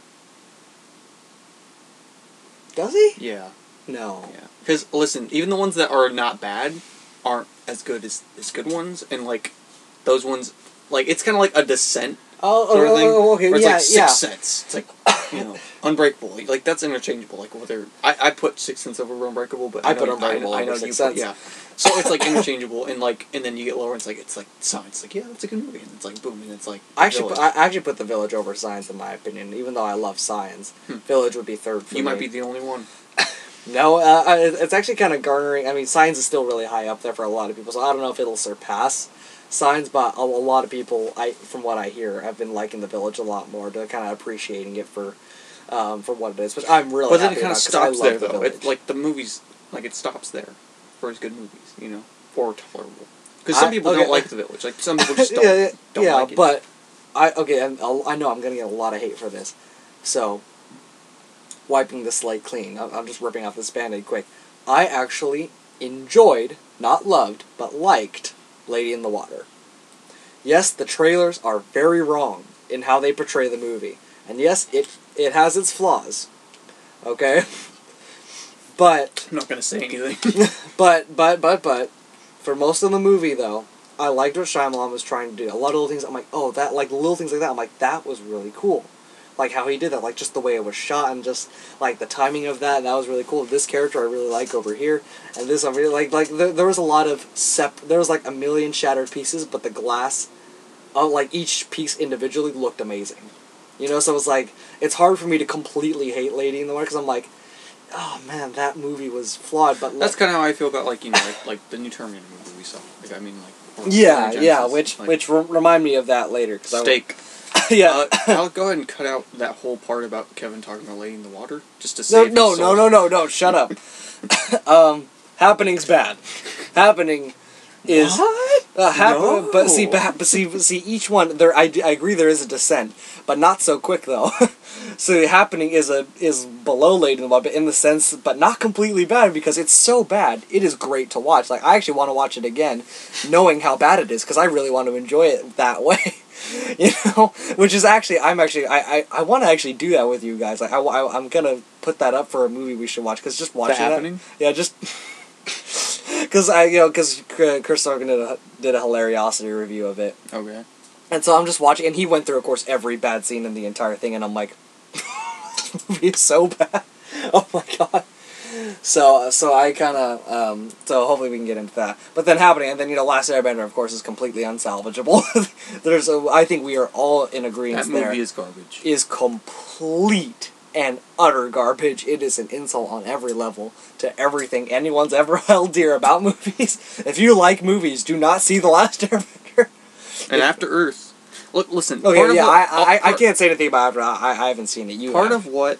Does he? Yeah. No. Yeah. Because listen, even the ones that are not bad aren't as good as good ones, and like those ones, like it's kind of like a Descent. Sort of thing, okay, where it's like Sixth Sense. It's like, you know, Unbreakable. Like that's interchangeable. Like whether I put Sixth Sense over Unbreakable, but I put Unbreakable over Sixth Sense. Yeah. So it's like interchangeable, and then you get lower. And it's like Signs. It's like that's a good movie, and it's like boom, and it's like I actually put The Village over Signs in my opinion. Even though I love Signs, Village would be third for me. You might be the only one. No, it's actually kind of garnering. I mean, Signs is still really high up there for a lot of people, so I don't know if it'll surpass Signs, but a lot of people, from what I hear, have been liking The Village a lot more. They're kind of appreciating it for what it is, which I'm really. But then it kind of stops there, though. Like the movies, like it stops there for his good movies, you know, or tolerable. Because some people don't like The Village. Like some people just don't like it. But I know I'm gonna get a lot of hate for this, so wiping the slate clean. I'm just ripping off this Band-Aid quick. I actually enjoyed, not loved, but liked Lady in the Water. Yes, the trailers are very wrong in how they portray the movie. And yes, it has its flaws. Okay? But I'm not gonna say anything. but for most of the movie though, I liked what Shyamalan was trying to do. A lot of little things I'm like, oh, that, like little things like that, I'm like, that was really cool. Like how he did that, like just the way it was shot and just like the timing of that was really cool. This character I really like over here, and this I really like there was a lot of there was like a million shattered pieces, but the glass, like each piece individually looked amazing. You know, so it was like it's hard for me to completely hate Lady in the Water because I'm like, oh man, that movie was flawed. But that's kind of how I feel about like the new Terminator movie we saw. Like I mean like yeah, which remind me of that later. Steak. Yeah. I'll go ahead and cut out that whole part about Kevin talking about Lady in the Water just to save no, his soul. no, shut up. Happening's bad. Happening is No. but see each one there. I agree there is a descent, but not so quick though. So Happening is below Lady in the Water, but in the sense, but not completely bad because it's so bad. It is great to watch. Like I actually want to watch it again, knowing how bad it is because I really want to enjoy it that way. You know, which is actually I want to actually do that with you guys. Like I'm gonna put that up for a movie we should watch because just watching Happening? Yeah, just because Chris Sargent did a hilariosity review of it. Okay. And so I'm just watching, and he went through, of course, every bad scene in the entire thing, and I'm like, this movie is so bad. Oh my god. So I kind of, so hopefully we can get into that. But then Happening, and then, Last Airbender, of course, is completely unsalvageable. I think we are all in agreement there. That movie is garbage. Is complete and utter garbage. It is an insult on every level to everything anyone's ever held dear about movies. If you like movies, do not see The Last Airbender. And After Earth. Look, listen. Okay, yeah, I can't say anything about After Earth. I haven't seen it. Part of what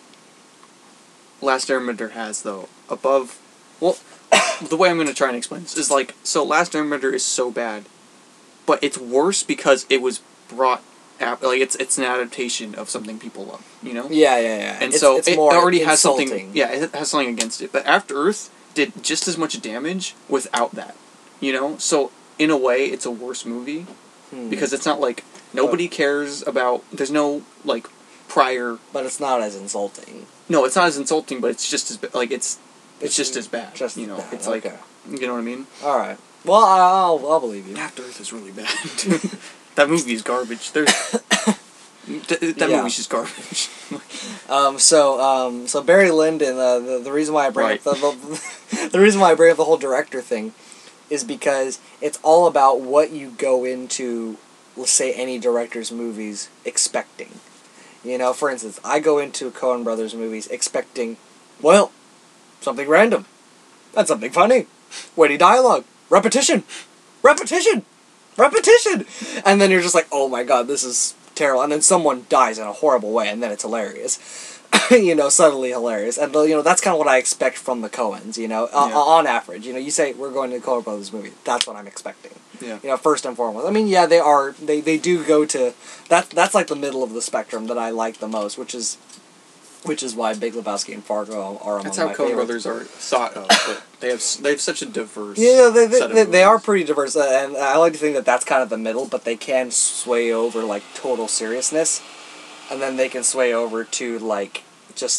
Last Airbender has, though, above... Well, the way I'm going to try and explain this is so Last Airbender is so bad, but it's worse because it was brought... it's an adaptation of something people love, you know? Yeah. And so it already has insulting. something... Yeah, it has something against it. But After Earth did just as much damage without that, you know? So, in a way, it's a worse movie. Because it's not nobody cares about... There's no, prior... But it's not as insulting. No, it's not as insulting, but it's just as... It's just as bad. Just you know, bad. it's okay. You know what I mean? Alright. Well, I'll believe you. After Earth is really bad. That movie is garbage. That movie's just garbage. So Barry Lyndon, the reason why I bring up the reason why I bring up the whole director thing is because it's all about what you go into, let's say, any director's movies expecting. You know, for instance, I go into Coen Brothers movies expecting, well, something random, and something funny, witty dialogue, repetition, and then you're just like, oh my god, this is terrible, and then someone dies in a horrible way, and then it's hilarious. Subtly hilarious. And, that's kind of what I expect from the Coens, on average. You say, we're going to the Coen Brothers movie. That's what I'm expecting. Yeah. First and foremost. I mean, yeah, they do go to, that's like the middle of the spectrum that I like the most, which is why Big Lebowski and Fargo are among my favorites. That's how Coen Brothers are thought of, but they have such a diverse they are pretty diverse, and I like to think that that's kind of the middle, but they can sway over, total seriousness. And then they can sway over to, just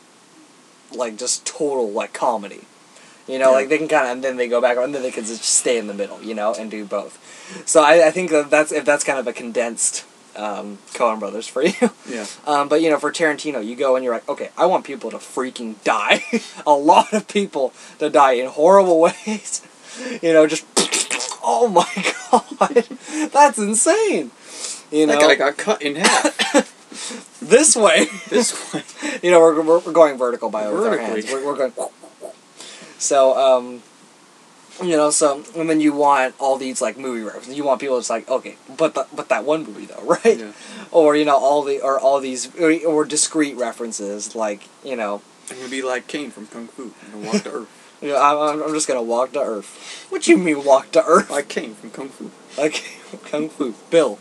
total, comedy. They can kind of, and then they go back, and then they can just stay in the middle, and do both. So I think that's kind of a condensed Coen Brothers for you. Yeah. But, for Tarantino, you go and you're like, okay, I want people to freaking die. A lot of people to die in horrible ways. Just, oh my god, that's insane. That guy got cut in half. This way. We're going vertical by over our Vertically. hands. We're going. So, and then you want all these movie references. You want people to okay, but that one movie though, right? Yeah. Or all these or discrete references I'm gonna be like Kane from Kung Fu. I'm gonna walk to Earth. I'm just gonna walk to Earth. What you mean walk to Earth? Like Kane from Kung Fu. Kung Fu. Bill.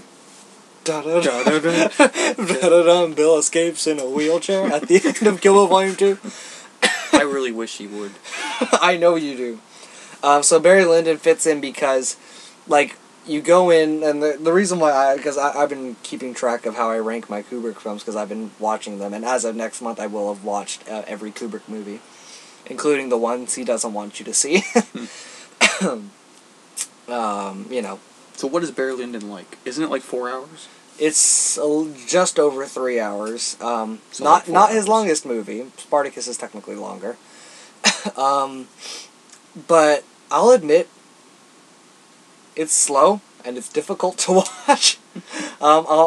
Bill escapes in a wheelchair at the end of Kill Bill Volume 2. I really wish he would. I know you do. So Barry Lyndon fits in because, you go in, and the reason why because I've been keeping track of how I rank my Kubrick films because I've been watching them, and as of next month I will have watched every Kubrick movie, including the ones he doesn't want you to see. So what is Barry Lyndon like? Isn't it 4 hours? It's just over 3 hours. So not 4 hours. His longest movie. Spartacus is technically longer. But I'll admit, it's slow and it's difficult to watch.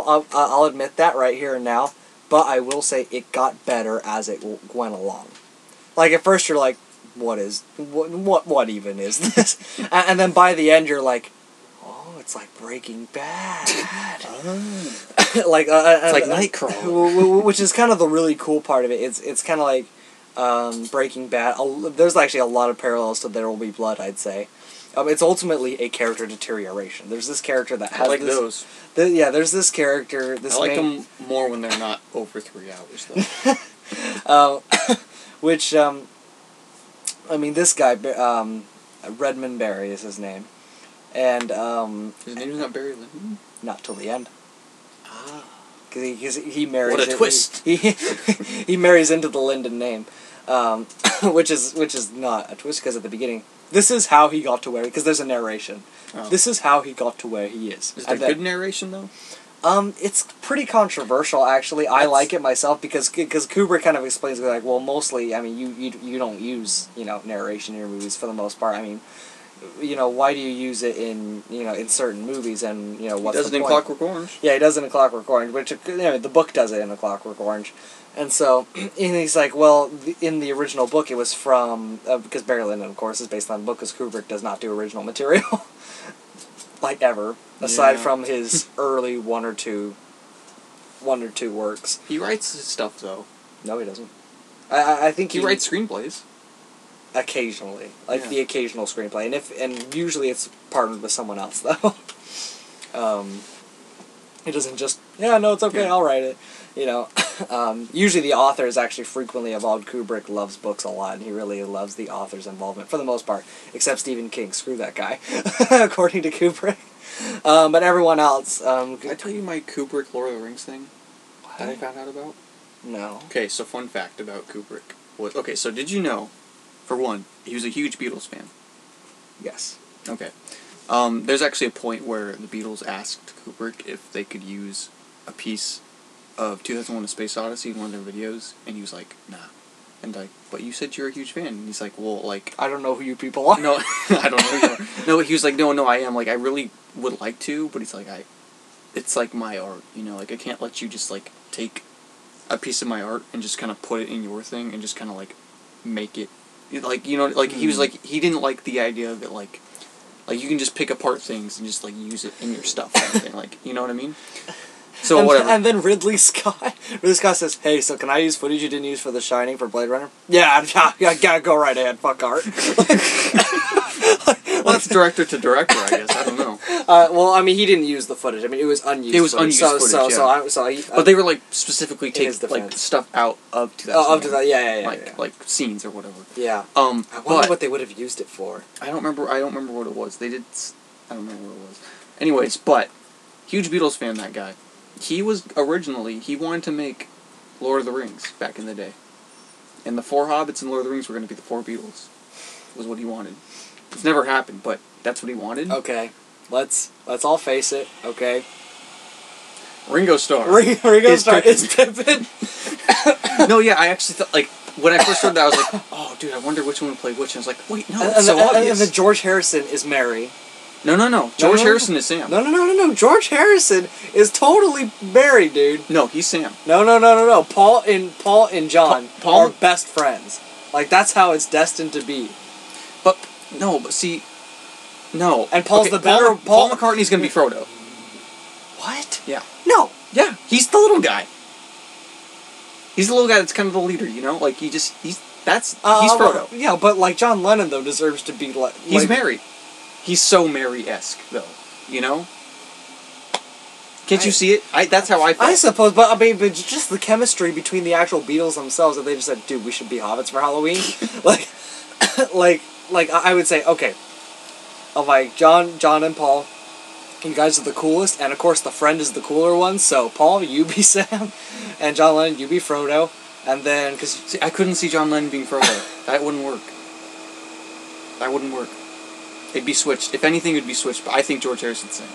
I'll admit that right here and now. But I will say it got better as it went along. Like at first you're like, what even is this? And then by the end you're like, oh, it's like Breaking Bad. Like it's like Nightcrawler, which is kind of the really cool part of it. It's kind of like Breaking Bad. There's actually a lot of parallels to There Will Be Blood, I'd say. It's ultimately a character deterioration. There's this character that has those. There's this character. I like them more when they're not over 3 hours, though. Which, I mean, this guy, Redmond Barry is his name. And, his name is not Barry Lyndon? Not till the end. Ah. Because he marries... What a twist! He marries into the Lyndon name. Which is not a twist, because at the beginning, this is how he got to where... Because there's a narration. Oh. This is how he got to where he is. Is there good narration, though? It's pretty controversial, actually. I like it myself because Kubrick kind of explains, like, well, mostly, I mean, you don't use, narration in your movies for the most part. I mean, why do you use it in, in certain movies, and, what's the point? He does it in Clockwork Orange. Yeah, he does it in Clockwork Orange, which, the book does it in A Clockwork Orange. And so, and he's like, well, in the original book, it was from, because Barry Lyndon, of course, is based on the book, because Kubrick does not do original material. Like, ever. Aside from his early one or two works. He writes his stuff, though. No, he doesn't. I think he writes screenplays. Occasionally. Like, the occasional screenplay. And usually it's partnered with someone else, though. He doesn't just, it's okay, I'll write it. Usually the author is actually frequently involved. Kubrick loves books a lot, and he really loves the author's involvement, for the most part. Except Stephen King. Screw that guy, according to Kubrick. But everyone else... Did I tell you my Kubrick Lord of the Rings thing? What? That I found out about? No. Okay, so fun fact about Kubrick. Okay, so did you know, for one, he was a huge Beatles fan? Yes. Okay. There's actually a point where the Beatles asked Kubrick if they could use a piece of 2001: A Space Odyssey in one of their videos, and he was like, nah. And like, but you said you're a huge fan. And he's like, well, like... I don't know who you people are. No, I don't know who you are. No, he was like, no, I am. Like, I really would like to, but he's like, it's like my art, like, I can't let you just, like, take a piece of my art and just kind of put it in your thing and just kind of, like, make it... Like, he was like, he didn't like the idea that, like, you can just pick apart things and just, like, use it in your stuff kind of thing. Like, you know what I mean? So whatever. And then Ridley Scott says, hey, so can I use footage you didn't use for The Shining for Blade Runner? Yeah, go right ahead, fuck art. Well, that's director to director, I guess. I don't know. Well, I mean, he didn't use the footage. I mean, it was unused. It was unused footage. But they were like specifically taking like stuff out of 2000. Oh, up to that, yeah. Like scenes or whatever. Yeah. I wonder what they would have used it for. I don't remember what it was. I don't remember what it was. Anyways, but huge Beatles fan, that guy. He wanted to make Lord of the Rings back in the day. And the 4 hobbits in Lord of the Rings were going to be the 4 Beatles. Was what he wanted. It's never happened, but that's what he wanted. Okay. Let's all face it, okay? Ringo Starr. Ringo Starr is Pippin. No, yeah, I actually thought, like, when I first heard that, I was like, oh, dude, I wonder which one would play which. And I was like, wait, no, it's so obvious. And then George Harrison is Mary. No. George Harrison is Sam. No. George Harrison is totally married, dude. No, he's Sam. No. Paul and John are best friends. Like, that's how it's destined to be. But see, no. And Paul's the better... Paul McCartney's gonna be Frodo. What? Yeah. No. Yeah, he's the little guy. He's the little guy that's kind of the leader, Like, he's Frodo. Yeah, but, like, John Lennon, though, deserves to be, like... He's married. He's so Mary-esque, though, Can't you see it? That's how I felt. I suppose, but just the chemistry between the actual Beatles themselves, that they just said, dude, we should be hobbits for Halloween. like I would say, okay, of like John and Paul, you guys are the coolest, and of course the friend is the cooler one. So Paul, you be Sam, and John Lennon, you be Frodo, and then see, I couldn't see John Lennon being Frodo. That wouldn't work. It'd be switched. If anything, it'd be switched. But I think George Harrison's Sam.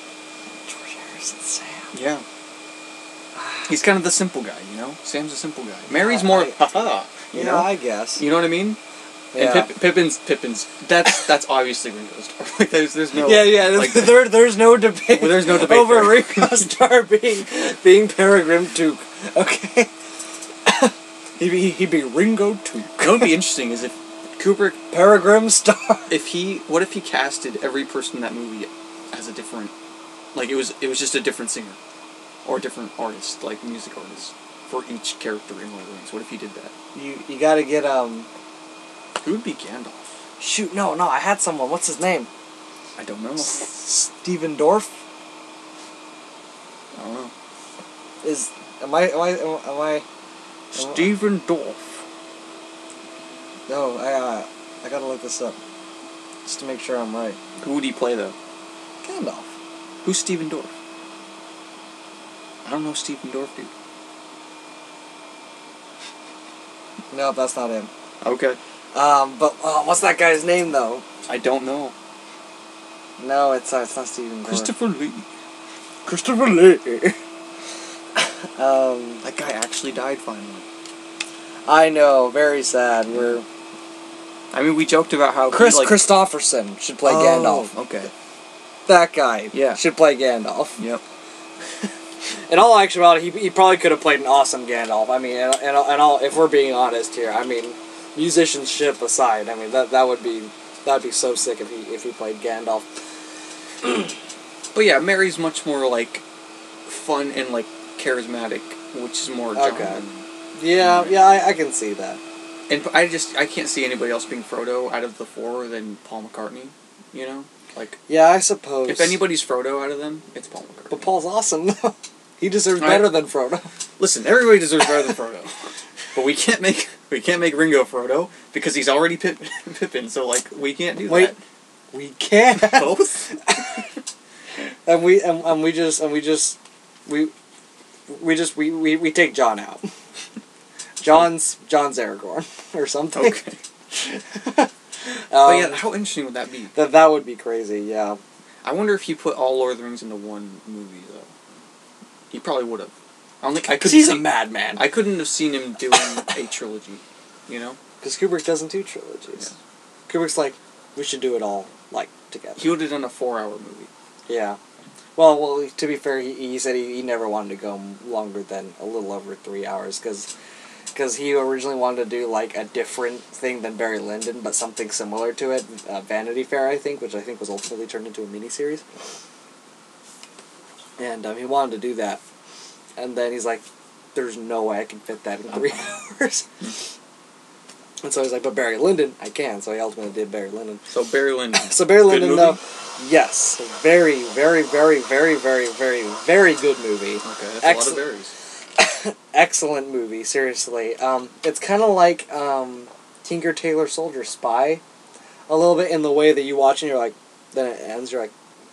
Yeah. He's kind of the simple guy, Sam's a simple guy. Mary's more haha, I guess. You know what I mean? Yeah. And Pippin's. That's obviously Ringo Starr. Like there's no. Yeah. Like, there's no debate. Well, there's no debate over Ringo Starr being Peregrine Took. Okay. He'd be Ringo too. What would be interesting is if Kubrick, Peregrine Star. what if he casted every person in that movie as a different, like it was just a different singer, or a different artist, like music artist, for each character in Lord of the Rings. What if he did that? You gotta get Who would be Gandalf? Shoot, no, I had someone. What's his name? I don't know. Steven Dorff. I don't know. Am I? Steven Dorff. No, I gotta look this up, just to make sure I'm right. Who would he play though? Gandalf. Who's Steven Dorff? I don't know Steven Dorff, dude. No, that's not him. Okay. But what's that guy's name though? I don't know. No, it's not Steven Dorff. Christopher Lee. Christopher Lee. That guy actually died finally. I know, very sad. We joked about how Christopherson should play Gandalf. Okay. That guy should play Gandalf. Yep. In all actuality, he probably could have played an awesome Gandalf. I mean, if we're being honest here, I mean, musicianship aside, I mean that'd be so sick if he played Gandalf. But yeah, Mary's much more like fun and like charismatic, which is more John. Okay. Yeah, I can see that. And I can't see anybody else being Frodo out of the four than Paul McCartney. You know, like. Yeah, I suppose. If anybody's Frodo out of them, it's Paul McCartney. But Paul's awesome. He deserves better than Frodo. Listen, everybody deserves better than Frodo, but we can't make Ringo Frodo because he's already Pippin. So like we can't do that. We can't both. and we take John out. John's Aragorn or something. Okay. But yeah, how interesting would that be? That would be crazy. Yeah. I wonder if you put all Lord of the Rings into one movie though. He probably would have. I don't think I could. He's a madman. I couldn't have seen him doing a trilogy. You know. Because Kubrick doesn't do trilogies. Yeah. Kubrick's like, we should do it all like together. He would have done a 4-hour movie. Yeah. Well, to be fair, he said he never wanted to go longer than a little over 3 hours because he originally wanted to do like a different thing than Barry Lyndon, but something similar to it, Vanity Fair, I think, which I think was ultimately turned into a miniseries. And he wanted to do that, and then he's like, "There's no way I can fit that in 3 hours." And so he's like, "But Barry Lyndon, I can." So he ultimately did Barry Lyndon. So Barry Lyndon. Though, yes, very, very, very, very, very, very, very good movie. Okay, that's a lot of berries. Excellent movie, seriously. It's kind of like Tinker Tailor Soldier Spy, a little bit in the way that you watch and you're like, then it ends, you're like,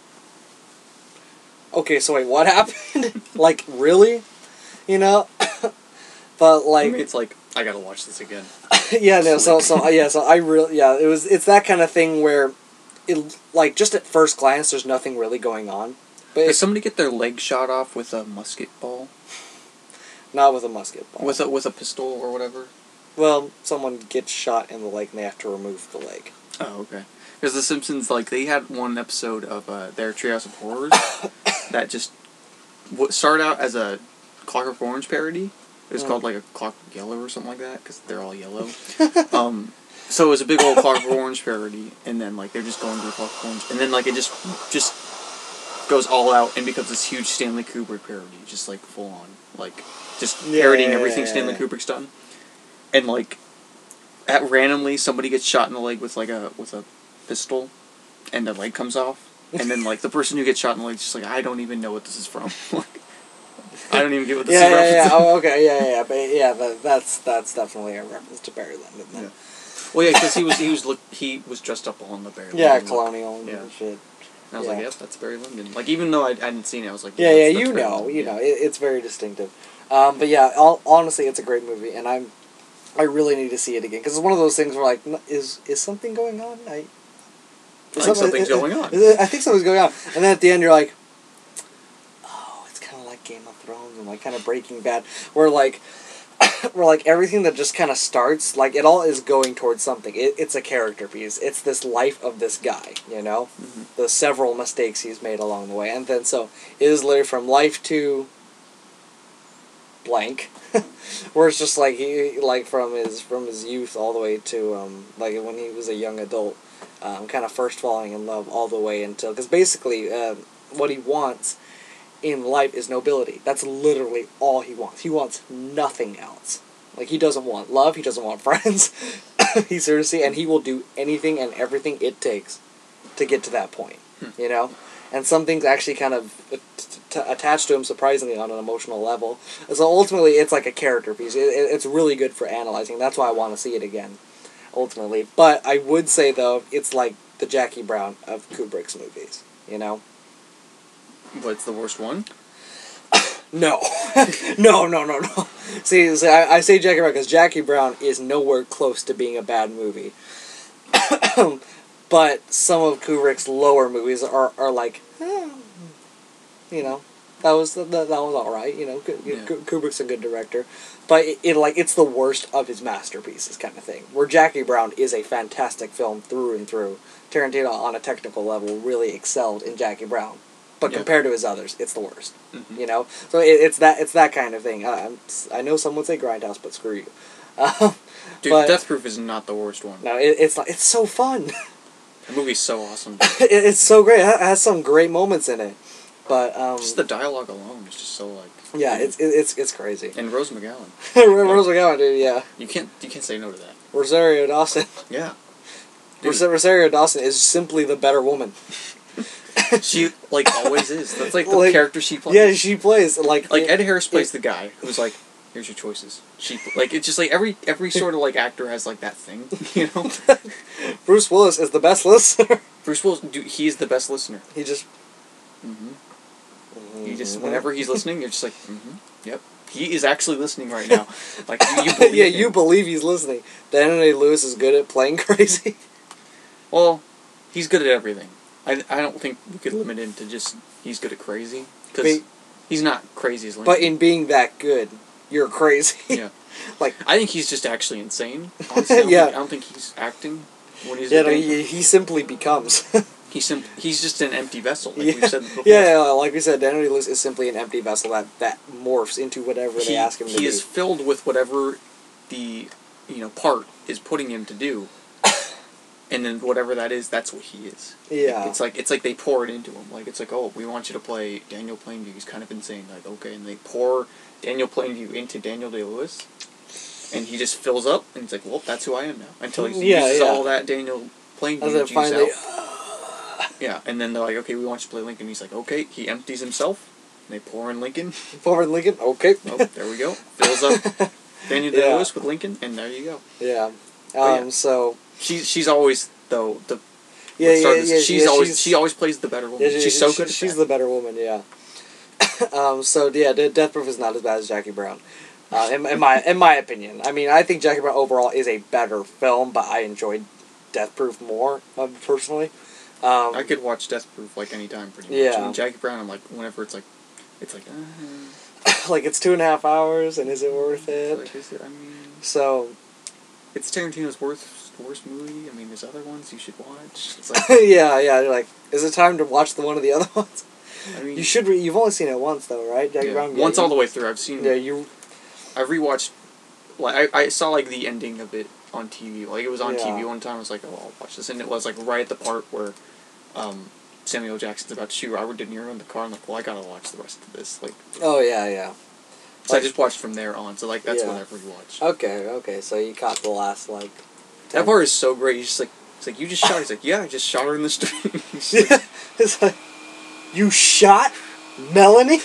okay, so wait, what happened? Like, really? You know? But like, it's like, I gotta watch this again. Yeah, no, it's that kind of thing where it, like, just at first glance there's nothing really going on. But does somebody get their leg shot off with a musket ball? Not with a musket ball. With a pistol or whatever? Well, someone gets shot in the leg and they have to remove the leg. Oh, okay. Because The Simpsons, like, they had one episode of their Treehouse of Horrors that just started out as a Clockwork Orange parody. It was called, like, a Clockwork Yellow or something like that, because they're all yellow. So it was a big old Clockwork Orange parody, and then, like, they're just going through Clockwork Orange, and then, like, it just goes all out and becomes this huge Stanley Kubrick parody, just, like, full on. Like, just parodying everything Stanley Kubrick's done. And, like, randomly, somebody gets shot in the leg with a pistol, and the leg comes off. And then, like, the person who gets shot in the leg is just like, I don't even know what this is from. Like, I don't even get what this is referencing. Oh, okay, but that's definitely a reference to Barry Lyndon. Then. Yeah. Well, yeah, because he was dressed up all in the Barry Lyndon. Yeah, colonial and shit. And I was like, yep, that's Barry Lyndon. Like, even though I hadn't seen it, I was like, that's you know, it's very distinctive. But yeah, honestly, it's a great movie, and I really need to see it again because it's one of those things where like, is something going on? I think something's going on. I think something's going on, and then at the end you're like, oh, it's kind of like Game of Thrones and like kind of Breaking Bad, where like everything that just kind of starts, like it all is going towards something. It's a character piece. It's this life of this guy, you know, the several mistakes he's made along the way, and then so it is literally from life to blank, where it's just like he like from his youth all the way to like when he was a young adult, kind of first falling in love all the way until, because basically what he wants in life is nobility. That's literally all he wants. He wants nothing else. Like, he doesn't want love, he doesn't want friends. He seriously, and he will do anything and everything it takes to get to that point, you know? And some things actually kind of attach to him surprisingly on an emotional level. So ultimately, it's like a character piece. It's really good for analyzing. That's why I want to see it again, ultimately. But I would say, though, it's like the Jackie Brown of Kubrick's movies, you know? What's the worst one? No. No. See, I say Jackie Brown because Jackie Brown is nowhere close to being a bad movie. But some of Kubrick's lower movies are like, you know, that was all right. You know, Kubrick's a good director, but it's the worst of his masterpieces kind of thing. Where Jackie Brown is a fantastic film through and through. Tarantino, on a technical level, really excelled in Jackie Brown. But compared to his others, it's the worst. Mm-hmm. You know, so it's that kind of thing. I know some would say Grindhouse, but screw you. Dude, Death Proof is not the worst one. No, it's so fun. The movie's so awesome. It's so great. It has some great moments in it, but just the dialogue alone is just so like. Yeah, it's crazy. And Rose McGowan. Rose McGowan, dude. Yeah. You can't say no to that. Rosario Dawson. Yeah. Rosario Dawson is simply the better woman. She, like, always is. That's, like, the character she plays. Yeah, she plays, like... Ed Harris plays the guy who's, like, here's your choices. It's just, like, every sort of, like, actor has, like, that thing, you know? Bruce Willis is the best listener. Bruce Willis, dude, he's the best listener. He just... He just, whenever he's listening, you're just like, yep. He is actually listening right now. Like, you believe him. You believe he's listening. Daniel Day-Lewis is good at playing crazy. Well, he's good at everything. I don't think we could limit him to just he's good at crazy, because he's not crazy as Lincoln. But in being that good, you're crazy. Yeah. Like, I think he's just actually insane. Honestly, I don't think he's acting when he's he simply becomes. He's just an empty vessel, like we've said before. Yeah, like we said, Daniel Day-Lewis is simply an empty vessel that morphs into whatever they ask him to do. He is filled with whatever the part is putting him to do. And then whatever that is, that's what he is. Yeah. It's like they pour it into him. Like, it's like, oh, we want you to play Daniel Plainview. He's kind of insane. Like, okay, and they pour Daniel Plainview into Daniel Day-Lewis, and he just fills up, and he's like, well, that's who I am now. Until he uses all that Daniel Plainview juice out. Yeah, and then they're like, okay, we want you to play Lincoln. He's like, okay. He empties himself, and they pour in Lincoln. Pour in Lincoln? Okay. Oh, there we go. Fills up Daniel Day-Lewis with Lincoln, and there you go. Yeah. So... She's always though the she always plays the better woman. Yeah, she's so good. She's the better woman. Yeah. So yeah, Death Proof is not as bad as Jackie Brown, in my opinion. I mean, I think Jackie Brown overall is a better film, but I enjoyed Death Proof more personally. I could watch Death Proof like anytime, pretty much. Yeah. And Jackie Brown, I'm like, whenever it's like. Like, it's 2.5 hours, and is it worth it? Like, is it? I mean. So. It's Tarantino's worst movie. I mean, there's other ones you should watch. It's like, yeah. You're like, is it time to watch one of the other ones? I mean, you should. You've only seen it once, though, right? Jackie Brown. Once all the way through. I've seen. Yeah, I rewatched. Like I saw like the ending of it on TV. Like, it was on TV one time. I was like, oh, I'll watch this, and it was like right at the part where, Samuel Jackson's about to shoot Robert De Niro in the car. I'm like, well, I gotta watch the rest of this. Like. Oh yeah. So I just watched from there on. So like that's when I've rewatched. Okay. So you caught the last like. That part is so great. He's just like, it's like, you just shot. He's like, yeah, I just shot her in the street. It's like, you shot Melanie?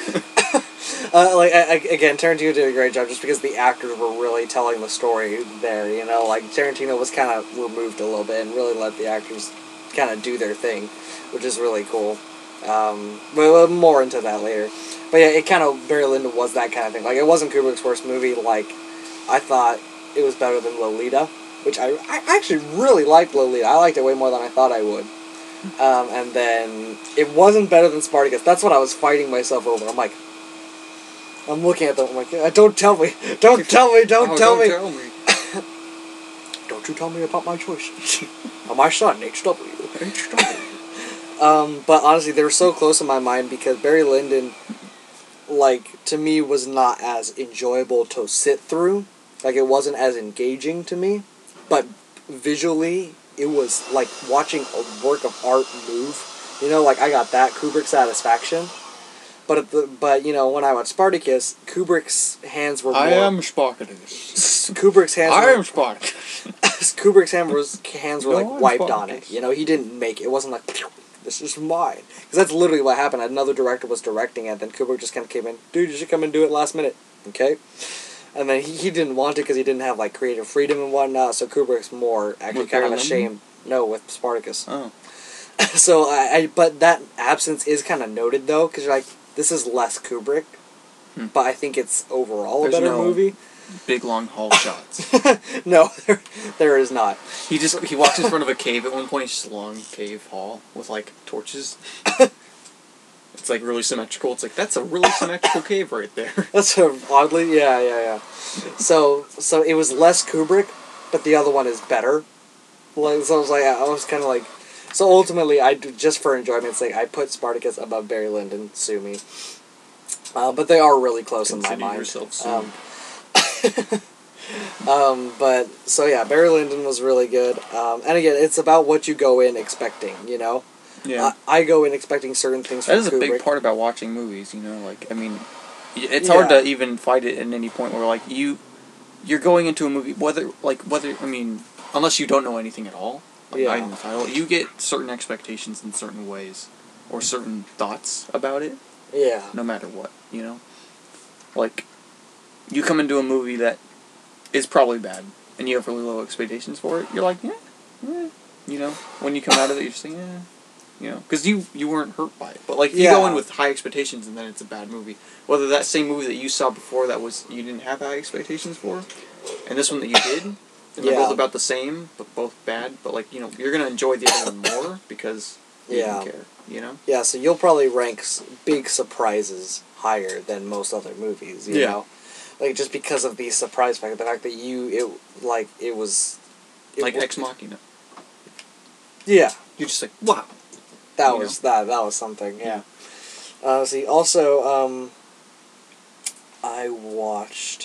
Again, Tarantino did a great job just because the actors were really telling the story there, you know? Like, Tarantino was kind of removed a little bit and really let the actors kind of do their thing, which is really cool. We'll more into that later. But yeah, it kind of, Barry Lyndon was that kind of thing. Like, it wasn't Kubrick's worst movie. Like, I thought it was better than Lolita, which I actually really liked Lolita. I liked it way more than I thought I would. And then it wasn't better than Spartacus. That's what I was fighting myself over. I'm like, I'm looking at them. I'm like, don't tell me. Don't tell me. Don't tell me. Don't you tell me about my choice. My son, H.W. But honestly, they were so close in my mind because Barry Lyndon, like, to me, was not as enjoyable to sit through. Like, it wasn't as engaging to me. But visually, it was like watching a work of art move. You know, like, I got that Kubrick satisfaction. But you know, when I watched Spartacus, Kubrick's hands were more... I am Spartacus. Kubrick's hands I were... am Spartacus. Kubrick's hands were, No, like, I'm wiped Spartacus. on it. You know, he didn't make... It wasn't like, this is mine. Because that's literally what happened. Another director was directing it, then Kubrick just kind of came in, dude, you should come and do it last minute. Okay? And then he didn't want to because he didn't have, like, creative freedom and whatnot, so Kubrick's more actually With kind of Barry ashamed. No, with Spartacus. Oh. So, but that absence is kind of noted, though, because you're like, this is less Kubrick, but I think it's overall a better movie. Big long haul shots. No, there is not. He walks in front of a cave at one point. It's just a long cave hall with like torches. It's like really symmetrical. It's like that's a really symmetrical cave right there. That's oddly, yeah. So it was less Kubrick, but the other one is better. Like, so I was kind of like, so ultimately, just for enjoyment's sake, I put Spartacus above Barry Lyndon. Sue me. But they are really close in my mind. Yourself sued. But so yeah, Barry Lyndon was really good. And again, it's about what you go in expecting. You know. Yeah. I go in expecting certain things from That is a Kubrick. big part about watching movies. You know, like I mean, it's hard to even fight it at any point where like you're going into a movie whether I mean unless you don't know anything at all. Like Yeah. in the title, you get certain expectations in certain ways, or certain thoughts about it. Yeah. No matter what, you know? Like, you come into a movie that is probably bad, and you have really low expectations for it, you're like, you know? When you come out of it, you're just like, you know? Because you weren't hurt by it. But, like, you go in with high expectations, and then it's a bad movie. Whether that same movie that you saw before you didn't have high expectations for, and this one that you did, and they're both about the same, but both bad, but, like, you know, you're going to enjoy the other one more, because you didn't care, you know? Yeah, so you'll probably rank big surprises higher than most other movies, you know? Like, just because of the surprise factor, the fact that it was... Like Ex Machina. Yeah. You're just like, wow. That was something, yeah. See, also, I watched,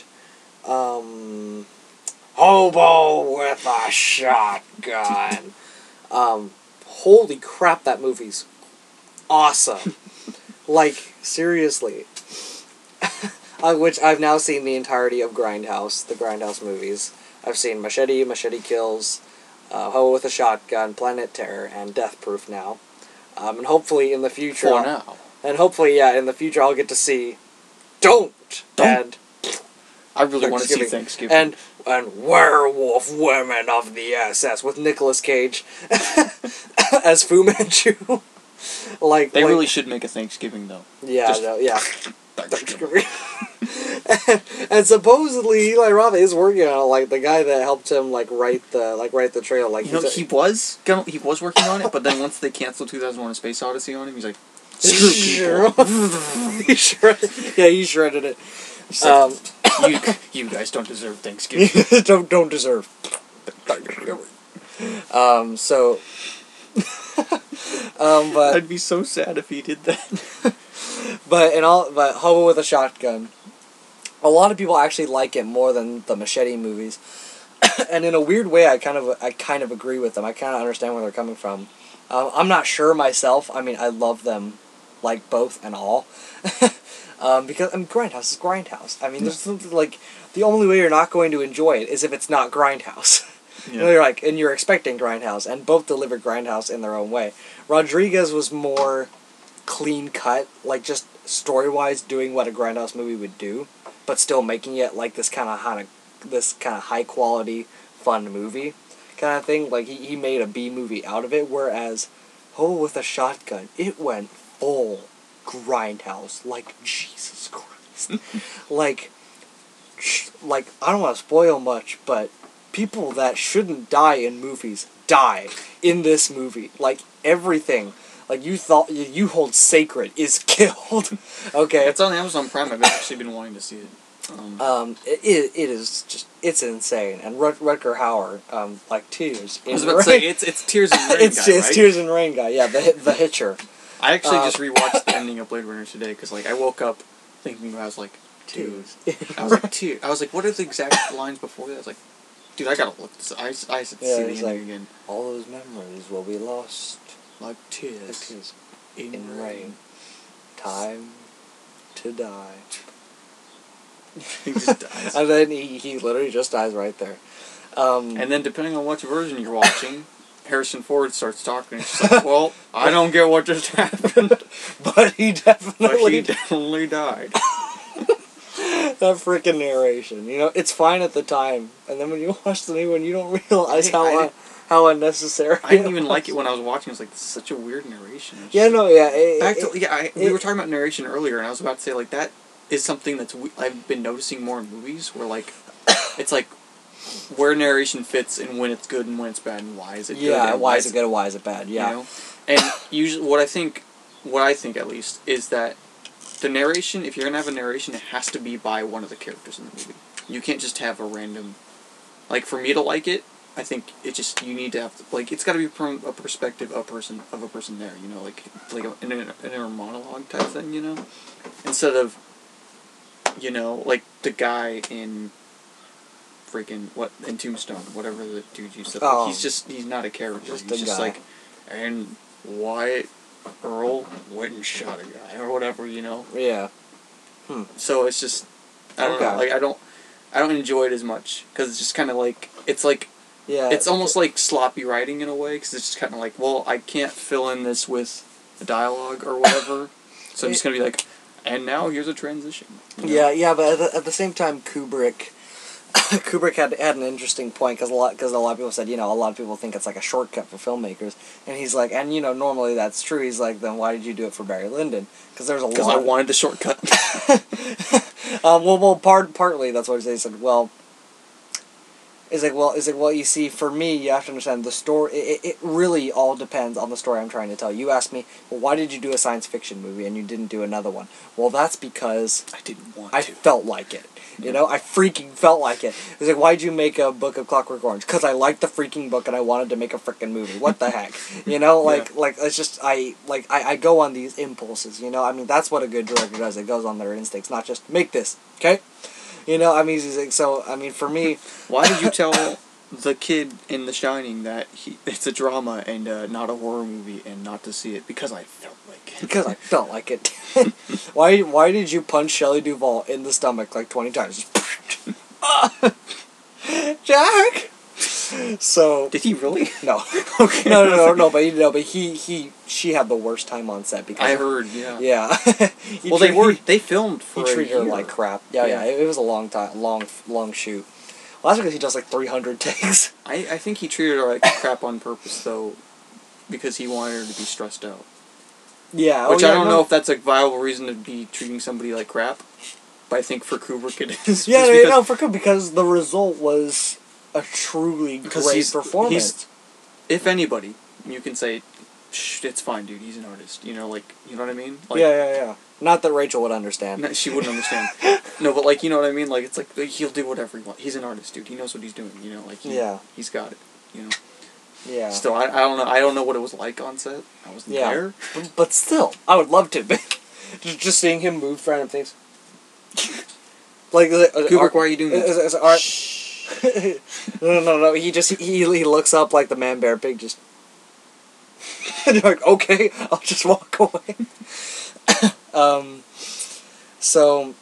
Hobo with a Shotgun. Holy crap, that movie's awesome. Like, seriously. Which I've now seen the entirety of Grindhouse, the Grindhouse movies. I've seen Machete, Machete Kills, Hobo with a Shotgun, Planet Terror, and Death Proof now. And hopefully in the future... For now. And hopefully, in the future I'll get to see Don't! And I really want to see Thanksgiving. And Werewolf Women of the SS with Nicolas Cage as Fu Manchu. They really should make a Thanksgiving, though. Yeah, Thanksgiving. And supposedly Eli Roth is working on it, like the guy that helped him write the trailer. Like, you know, he was working on it, but then once they canceled 2001: A Space Odyssey on him, he's like, screw people. He shredded it. You guys don't deserve Thanksgiving. don't deserve. But I'd be so sad if he did that. but Hobo with a Shotgun, a lot of people actually like it more than the Machete movies, and in a weird way, I kind of agree with them. I kind of understand where they're coming from. I'm not sure myself. I mean, I love them, like both and all, because Grindhouse is Grindhouse. I mean, there's something like the only way you're not going to enjoy it is if it's not Grindhouse. You know, you're expecting Grindhouse, and both delivered Grindhouse in their own way. Rodriguez was more clean cut, like just story wise, doing what a Grindhouse movie would do, but still making it like this kind of high quality, fun movie kind of thing. Like he made a B movie out of it, whereas Hobo with a Shotgun, it went full Grindhouse, like Jesus Christ, like I don't want to spoil much, but people that shouldn't die in movies die in this movie. Like, everything, like, you thought you hold sacred is killed. Okay. It's on Amazon Prime. I've actually been wanting to see it. It is just, it's insane. And Rutger Hauer, like, tears in I was about to say, it's Tears in Rain it's guy, right? Tears in Rain guy, yeah, the Hitcher. I actually just rewatched the ending of Blade Runner today, because, like, I woke up thinking about. I was like, dude. I was like, dude. I was like, what are the exact lines before that? I was like, dude, I gotta look this. I had to see the ending again. All those memories will be lost like tears in rain. Time to die. He just dies. And then he literally just dies right there. And then depending on which version you're watching, Harrison Ford starts talking. It's just like, well, I don't get what just happened. But he definitely died. That freaking narration. You know, it's fine at the time. And then when you watch the new one, you don't realize how unnecessary. I didn't even like it when I was watching. I was like, this is such a weird narration. Yeah, no, yeah. We were talking about narration earlier, and I was about to say, like, that is something I've been noticing more in movies, where, like, it's like, where narration fits and when it's good and when it's bad and why is it good. Yeah, why is it good and why is it bad, yeah. You know? And usually, what I think at least, is that the narration, if you're going to have a narration, it has to be by one of the characters in the movie. You can't just have a random... Like, for me to like it, I think it just, you need to have, like, it's got to be from a perspective of a person there, you know, like an inner monologue type thing, you know? Instead of, you know, like the guy in in Tombstone, whatever the dude you said, like, he's not a character, he's just like, and Wyatt Earl went and shot a guy, or whatever, you know? Yeah. So it's just, I don't know, like, I don't enjoy it as much, because it's just kind of like, it's like, yeah, it's almost like sloppy writing in a way, because it's just kind of like, well, I can't fill in this with a dialogue or whatever, so I'm just going to be like, and now here's a transition. You know? Yeah, but at the same time, Kubrick had an interesting point, because a lot of people said, you know, a lot of people think it's like a shortcut for filmmakers, and he's like, and you know, normally that's true. He's like, then why did you do it for Barry Lyndon? Because there's a lot. Because I wanted the shortcut. Partly that's what they said. Well, it's like, well, you see, for me, you have to understand the story. It really all depends on the story I'm trying to tell. You asked me, well, why did you do a science fiction movie and you didn't do another one? Well, that's because I didn't want to. I felt like it. You know, I freaking felt like it. It's like, why'd you make a book of Clockwork Orange? Because I liked the freaking book and I wanted to make a freaking movie. What the heck? You know, like it's just, I go on these impulses, you know? I mean, that's what a good director does. It goes on their instincts, not just, make this, okay? You know, I mean, so, I mean, for me... Why did you tell the kid in The Shining that it's a drama and not a horror movie and not to see it? Because I felt like it. Because I felt like it. Why did you punch Shelley Duvall in the stomach like 20 times? Jack! So... Did he really? No. Okay. No, but she had the worst time on set because... I heard, yeah. Yeah. Well, they filmed for He treated her like crap. Yeah, it was a long time, long shoot. Well, that's because he does like 300 takes. I think he treated her like crap on purpose, though, because he wanted her to be stressed out. Yeah. Which I don't know if that's a viable reason to be treating somebody like crap, but I think for Kubrick it is. Yeah, for Kubrick, because the result was a truly great performance. If anybody, you can say, it's fine, dude, he's an artist. You know, like, you know what I mean? Like, yeah. Not that Rachel would understand. No, she wouldn't understand. No, but, like, you know what I mean? Like, it's like, he'll do whatever he wants. He's an artist, dude. He knows what he's doing, you know? Like, he's got it, you know? Yeah. Still, I don't know. I don't know what it was like on set. I wasn't there. But still, I would love to. Just seeing him move for random things. Like, Kubrick, why are you doing that? Shh. No. He looks up like the Man Bear Pig, just... And you're like, okay, I'll just walk away. So...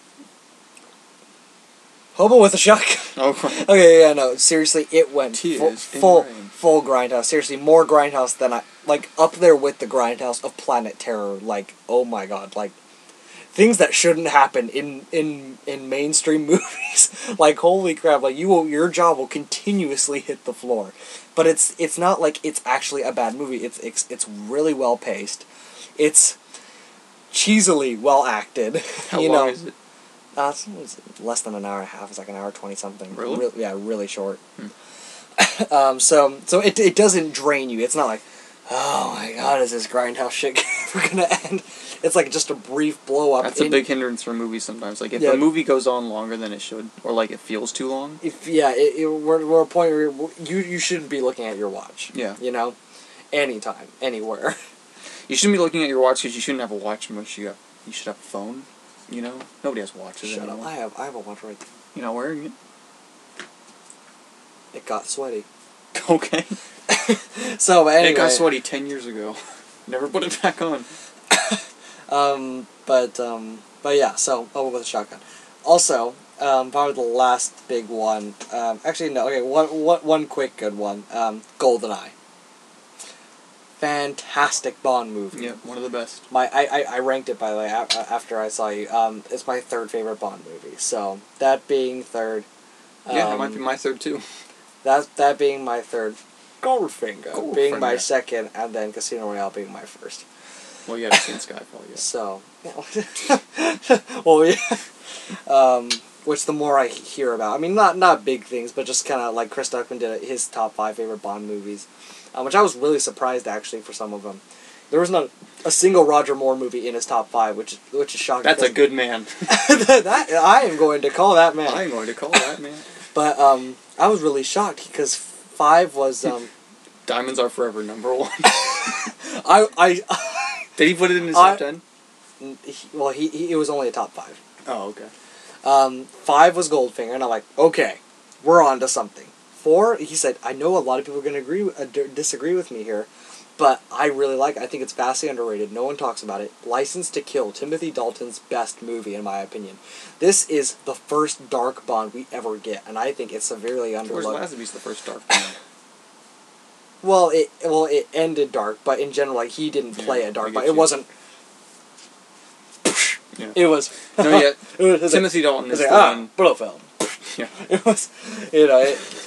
Hobo with a shotgun. Oh, okay, yeah, no, seriously, it went full Grindhouse. Seriously, more Grindhouse than up there with the Grindhouse of Planet Terror. Like, oh my god, like, things that shouldn't happen in mainstream movies. Like, holy crap, like, your jaw will continuously hit the floor. But it's not like it's actually a bad movie. It's really well paced. It's cheesily well acted. How long is it? It's less than an hour and a half. It's like an hour 20 something. Really? Really short. So it doesn't drain you. It's not like, oh my god, is this Grindhouse shit ever gonna end? It's like just a brief blow up. That's a big hindrance for movies sometimes. Like, if a movie goes on longer than it should, or like it feels too long. We're at a point where you shouldn't be looking at your watch. Yeah. You know, anytime, anywhere. You shouldn't be looking at your watch because you shouldn't have a watch unless you should have a phone. You know, nobody has watches Shut anymore. up! I have a watch right there. You're not wearing it. It got sweaty. Okay. So anyway, it got sweaty 10 years ago. Never put it back on. But yeah. So Bubble with a Shotgun. Also, probably the last big one. Actually, no. Okay, one quick good one. GoldenEye. Fantastic Bond movie. Yeah, one of the best. I ranked it, by the way, after I saw you. It's my third favorite Bond movie. So that being third. Yeah, it might be my third too. That being my third. Goldfinger being my Goldfinger. second, and then Casino Royale being my first. Well, you haven't seen Skyfall yet. So, yeah. Well, yeah. Which the more I hear about, I mean, not big things, but just kind of like Chris Duckman did his top 5 favorite Bond movies, which I was really surprised actually for some of them. There was not a single Roger Moore movie in his top 5, which is shocking. That's a good man. That I am going to call that man. I'm going to call that man. But I was really shocked because 5 was Diamonds Are Forever #1. I Did he put it in his top 10? It was only a top 5. Oh, okay. 5 was Goldfinger, and I'm like, okay, we're on to something. 4, he said, I know a lot of people are going to disagree with me here, but I really like it. I think it's vastly underrated. No one talks about it. License to Kill, Timothy Dalton's best movie, in my opinion. This is the first dark Bond we ever get, and I think it's severely underlooked. George Lazenby's the first dark Bond. Well, it ended dark, but in general, like, he didn't play a dark Bond. It wasn't... Yeah. It was... No, yet. Timothy Dalton is the one... Blofeld. Yeah. It was... You know,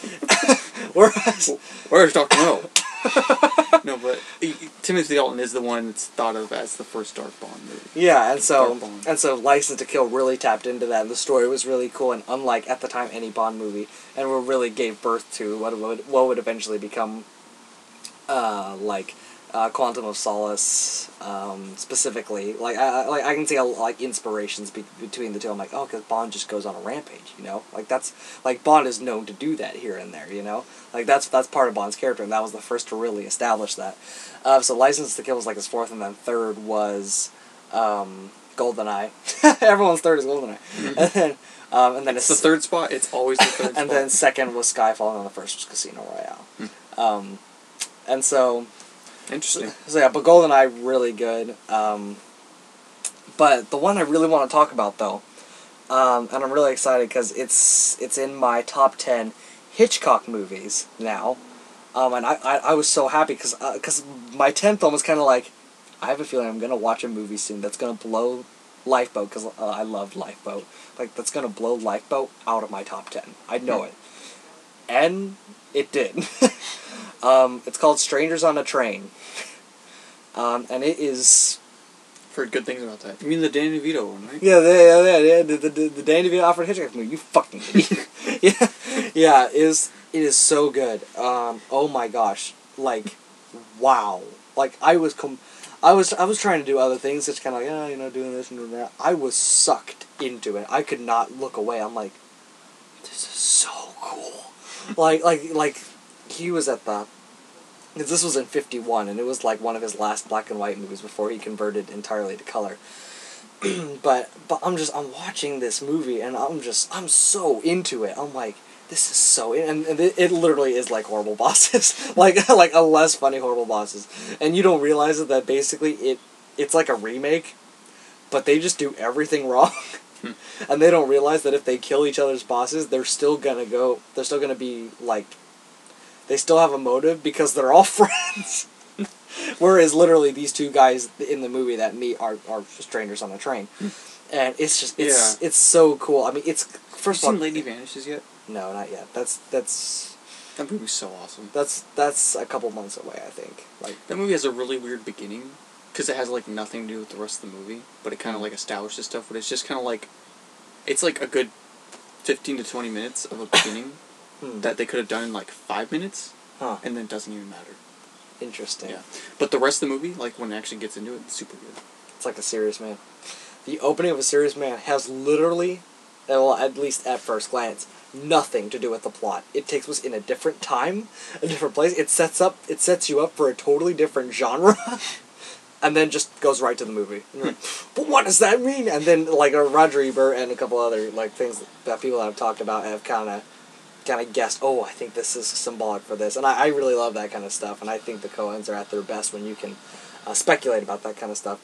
Where's Dr. No? No, but Timothy Dalton is the one that's thought of as the first Dark Bond movie. Yeah, and so License to Kill really tapped into that, and the story was really cool, and unlike, at the time, any Bond movie, and really gave birth to what would eventually become, Quantum of Solace, specifically. I can see, inspirations between the two. I'm like, oh, because Bond just goes on a rampage, you know? Bond is known to do that here and there, you know? That's part of Bond's character, and that was the first to really establish that. So License to Kill was, his fourth, and then third was, GoldenEye. Everyone's third is GoldenEye. Mm-hmm. And then it's the third spot. It's always the third spot. And then second was Skyfall, and then the first was Casino Royale. And so... Interesting. So yeah, but GoldenEye, really good. But the one I really want to talk about, though, and I'm really excited because it's in my top 10 Hitchcock movies now. And I was so happy because my 10th one was kind of like, I have a feeling I'm going to watch a movie soon that's going to blow Lifeboat, because I love Lifeboat. That's going to blow Lifeboat out of my top 10. I know it. And it did. It's called Strangers on a Train. And it is... I've heard good things about that. You mean the Danny DeVito one, right? Yeah, the Danny DeVito Alfred Hitchcock movie. You fucking idiot. Yeah, it is so good. Oh my gosh. Wow. I was trying to do other things, just kind of doing this and doing that. I was sucked into it. I could not look away. I'm like, this is so cool. He was at the... Because this was in 1951, and it was one of his last black and white movies before he converted entirely to color. but I'm watching this movie, and I'm so into it. I'm like, this is so... And it literally is like Horrible Bosses. like a less funny Horrible Bosses. And you don't realize it, that basically it's like a remake, but they just do everything wrong. And they don't realize that if they kill each other's bosses, they're still gonna be, they still have a motive because they're all friends. Whereas literally these two guys in the movie that meet are strangers on a train. And it's just, it's so cool. I mean, it's... First of all... Have you seen Lady Vanishes yet? No, not yet. That's... That movie's so awesome. That's a couple months away, I think. That movie has a really weird beginning, because it has, nothing to do with the rest of the movie, but it kind of, establishes stuff, but it's just kind of, it's, a good 15 to 20 minutes of a beginning that they could have done in, 5 minutes, and then it doesn't even matter. Interesting. Yeah. But the rest of the movie, when it actually gets into it, it's super good. It's like A Serious Man. The opening of A Serious Man has literally, well, at least at first glance, nothing to do with the plot. It takes us in a different time, a different place. It sets you up for a totally different genre. and then just goes right to the movie. And you're like, but what does that mean? And then like Roger Ebert and a couple other like things that people have talked about have kind of guessed. Oh, I think this is symbolic for this, and I really love that kind of stuff. And I think the Coens are at their best when you can speculate about that kind of stuff.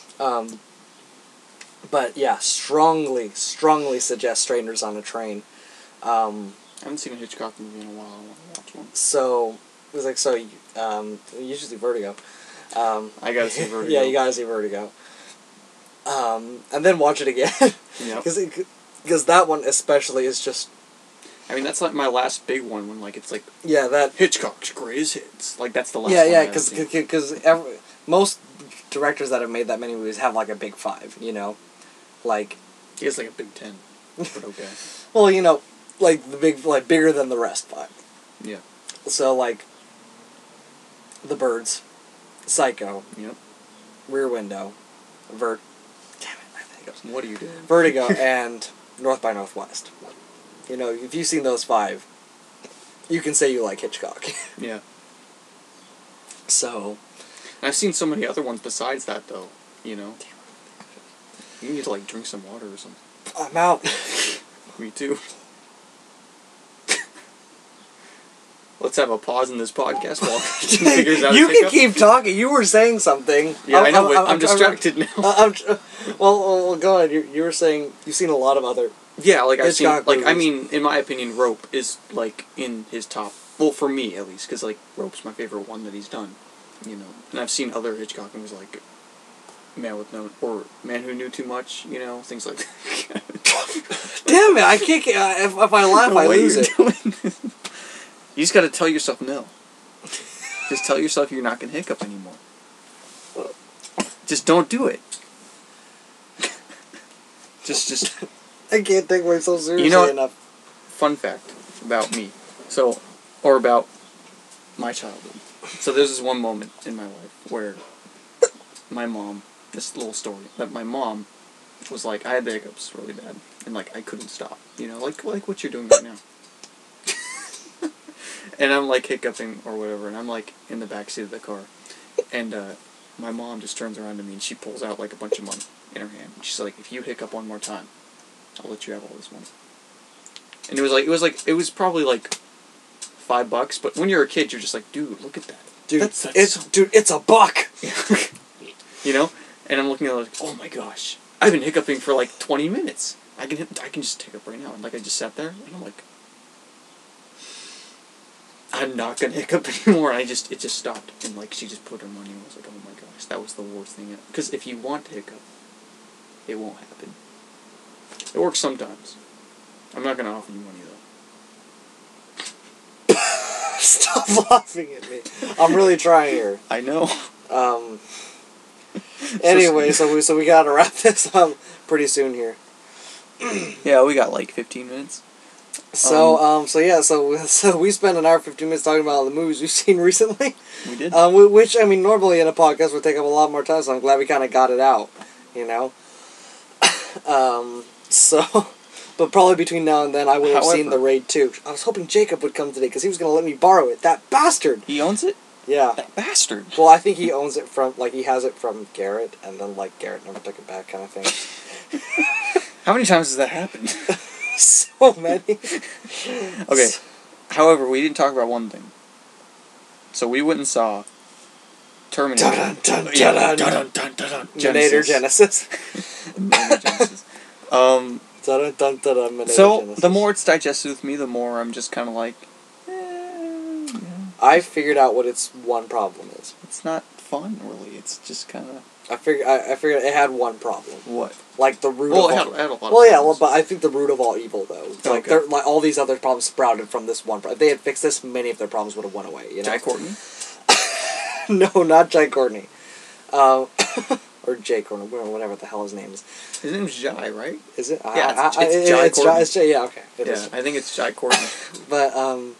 But yeah, strongly suggest Strangers on a Train. I haven't seen a Hitchcock movie in a while. I want to watch one. So it was like you should see Vertigo. I gotta see Vertigo. Yeah, you gotta see Vertigo. And then watch it again. Yeah. Because that one especially is just. I mean, that's like my last big one when like it's like. Yeah, that Hitchcock's greatest hits. Like that's the last. Yeah, one because most directors that have made that many movies have like a big 5. You know, like. He has like a big 10. But okay. Well, you know, like the bigger than the rest 5. Yeah. So like. The Birds, Psycho. Yep. Rear Window, Damn it, I think it was What are you doing? Vertigo and North by Northwest. You know, if you've seen those 5, you can say you like Hitchcock. Yeah. So. And I've seen so many other ones besides that, though. You know. You need to like drink some water or something. I'm out. Me too. Let's have a pause in this podcast while Jim figures out. You can keep talking. You were saying something. Yeah, I know, but I'm distracted now. Well, go ahead. You were saying you've seen a lot of other. Yeah, like I've seen, Hitchcock like I movies. mean, in my opinion, Rope is like in his top. Well, for me at least, because like Rope's my favorite one that he's done. You know, and I've seen other Hitchcock movies like Man with No or Man Who Knew Too Much. You know, things like that. Damn it! I can't. If I laugh, I lose it. You just got to tell yourself no. Just tell yourself you're not gonna hiccup anymore. Just don't do it. just. I can't take myself seriously enough. Fun fact about me. Or about my childhood. So there's this one moment in my life where my mom, this little story, that my mom was like, I had the hiccups really bad, and like I couldn't stop. You know, like what you're doing right now. And I'm like hiccuping or whatever, and I'm like in the backseat of the car, and my mom just turns around to me and she pulls out like a bunch of money in her hand. She's like, "If you hiccup one more time, I'll let you have all this money." And it was probably like $5, but when you're a kid, you're just like, dude, look at that, dude. It's a buck. You know, and I'm looking at it like, oh my gosh, I've been hiccuping for like 20 minutes. I can just hiccup right now, and like I just sat there, and I'm like, I'm not gonna hiccup anymore. And it just stopped, and like she just put her money, and I was like, oh my gosh, that was the worst thing. Because if you want to hiccup, it won't happen. It works sometimes. I'm not gonna offer you money though. Stop laughing at me. I'm really trying here. I know. Anyway, so we gotta wrap this up pretty soon here. Yeah, we got like 15 minutes. So we spent an hour 15 minutes talking about all the movies we've seen recently. We did. Which I mean, normally in a podcast would take up a lot more time. So I'm glad we kind of got it out. You know. But probably between now and then, I would have seen The Raid 2. I was hoping Jacob would come today because he was going to let me borrow it. That bastard! He owns it? Yeah. That bastard! Well, I think he owns it from, like, he has it from Garrett, and then, like, Garrett never took it back kind of thing. How many times has that happened? So many. Okay. However, we didn't talk about one thing. So we went and saw Terminator. Terminator Genesis. Genesis. So, the more it's digested with me, the more I'm just kind of like, I figured out what its one problem is. It's not fun, really. It's just kind of... I figured it had one problem. What? Like the root of it had a lot of problems. But I think the root of all evil, though. Like, okay. like all these other problems sprouted from this one problem. If they had fixed this, many of their problems would have went away, you know? Jai Courtney? No, not Jai Courtney. Or Jay Courtney, whatever the hell his name is. His name's Jai, right? Is it? Yeah, it's Jai Courtney. It's Jai, yeah, okay. It yeah, is. I think it's Jai Courtney. But,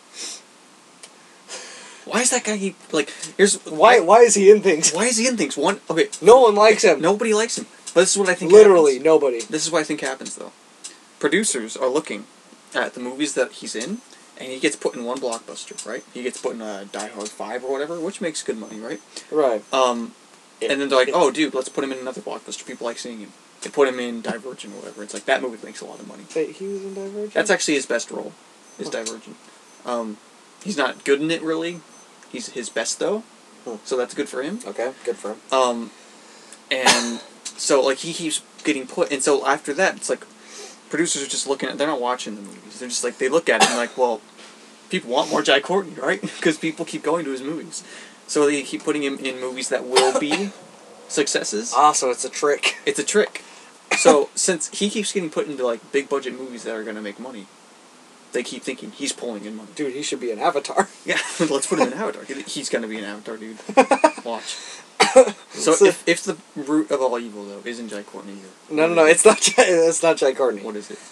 why is that guy why is he in things? Why is he in things? Okay. No one likes him. Nobody likes him. But this is what I think Literally, happens. nobody. This is what I think happens, though. Producers are looking at the movies that he's in, and he gets put in one blockbuster, right? He gets put in Die Hard 5 or whatever, which makes good money, right? Right. And then they're like, oh, dude, let's put him in another blockbuster. People like seeing him. They put him in Divergent or whatever. It's like, that movie makes a lot of money. Wait, he was in Divergent? That's actually his best role, is Divergent. He's not good in it, really. He's his best, though. So that's good for him. Okay, good for him. And so, like, he keeps getting put... And so after that, it's like, producers are just looking at... They're not watching the movies. They're just like, they look at it and like, well, people want more Jai Courtney, right? Because people keep going to his movies. So they keep putting him in movies that will be successes. Ah, so it's a trick. It's a trick. So, since he keeps getting put into, like, big-budget movies that are going to make money, they keep thinking he's pulling in money. Dude, he should be an Avatar. Yeah, let's put him in Avatar. He's going to be an Avatar, dude. Watch. So, if the root of all evil, though, isn't Jai Courtney here... No, it's not Jai Courtney. What is it?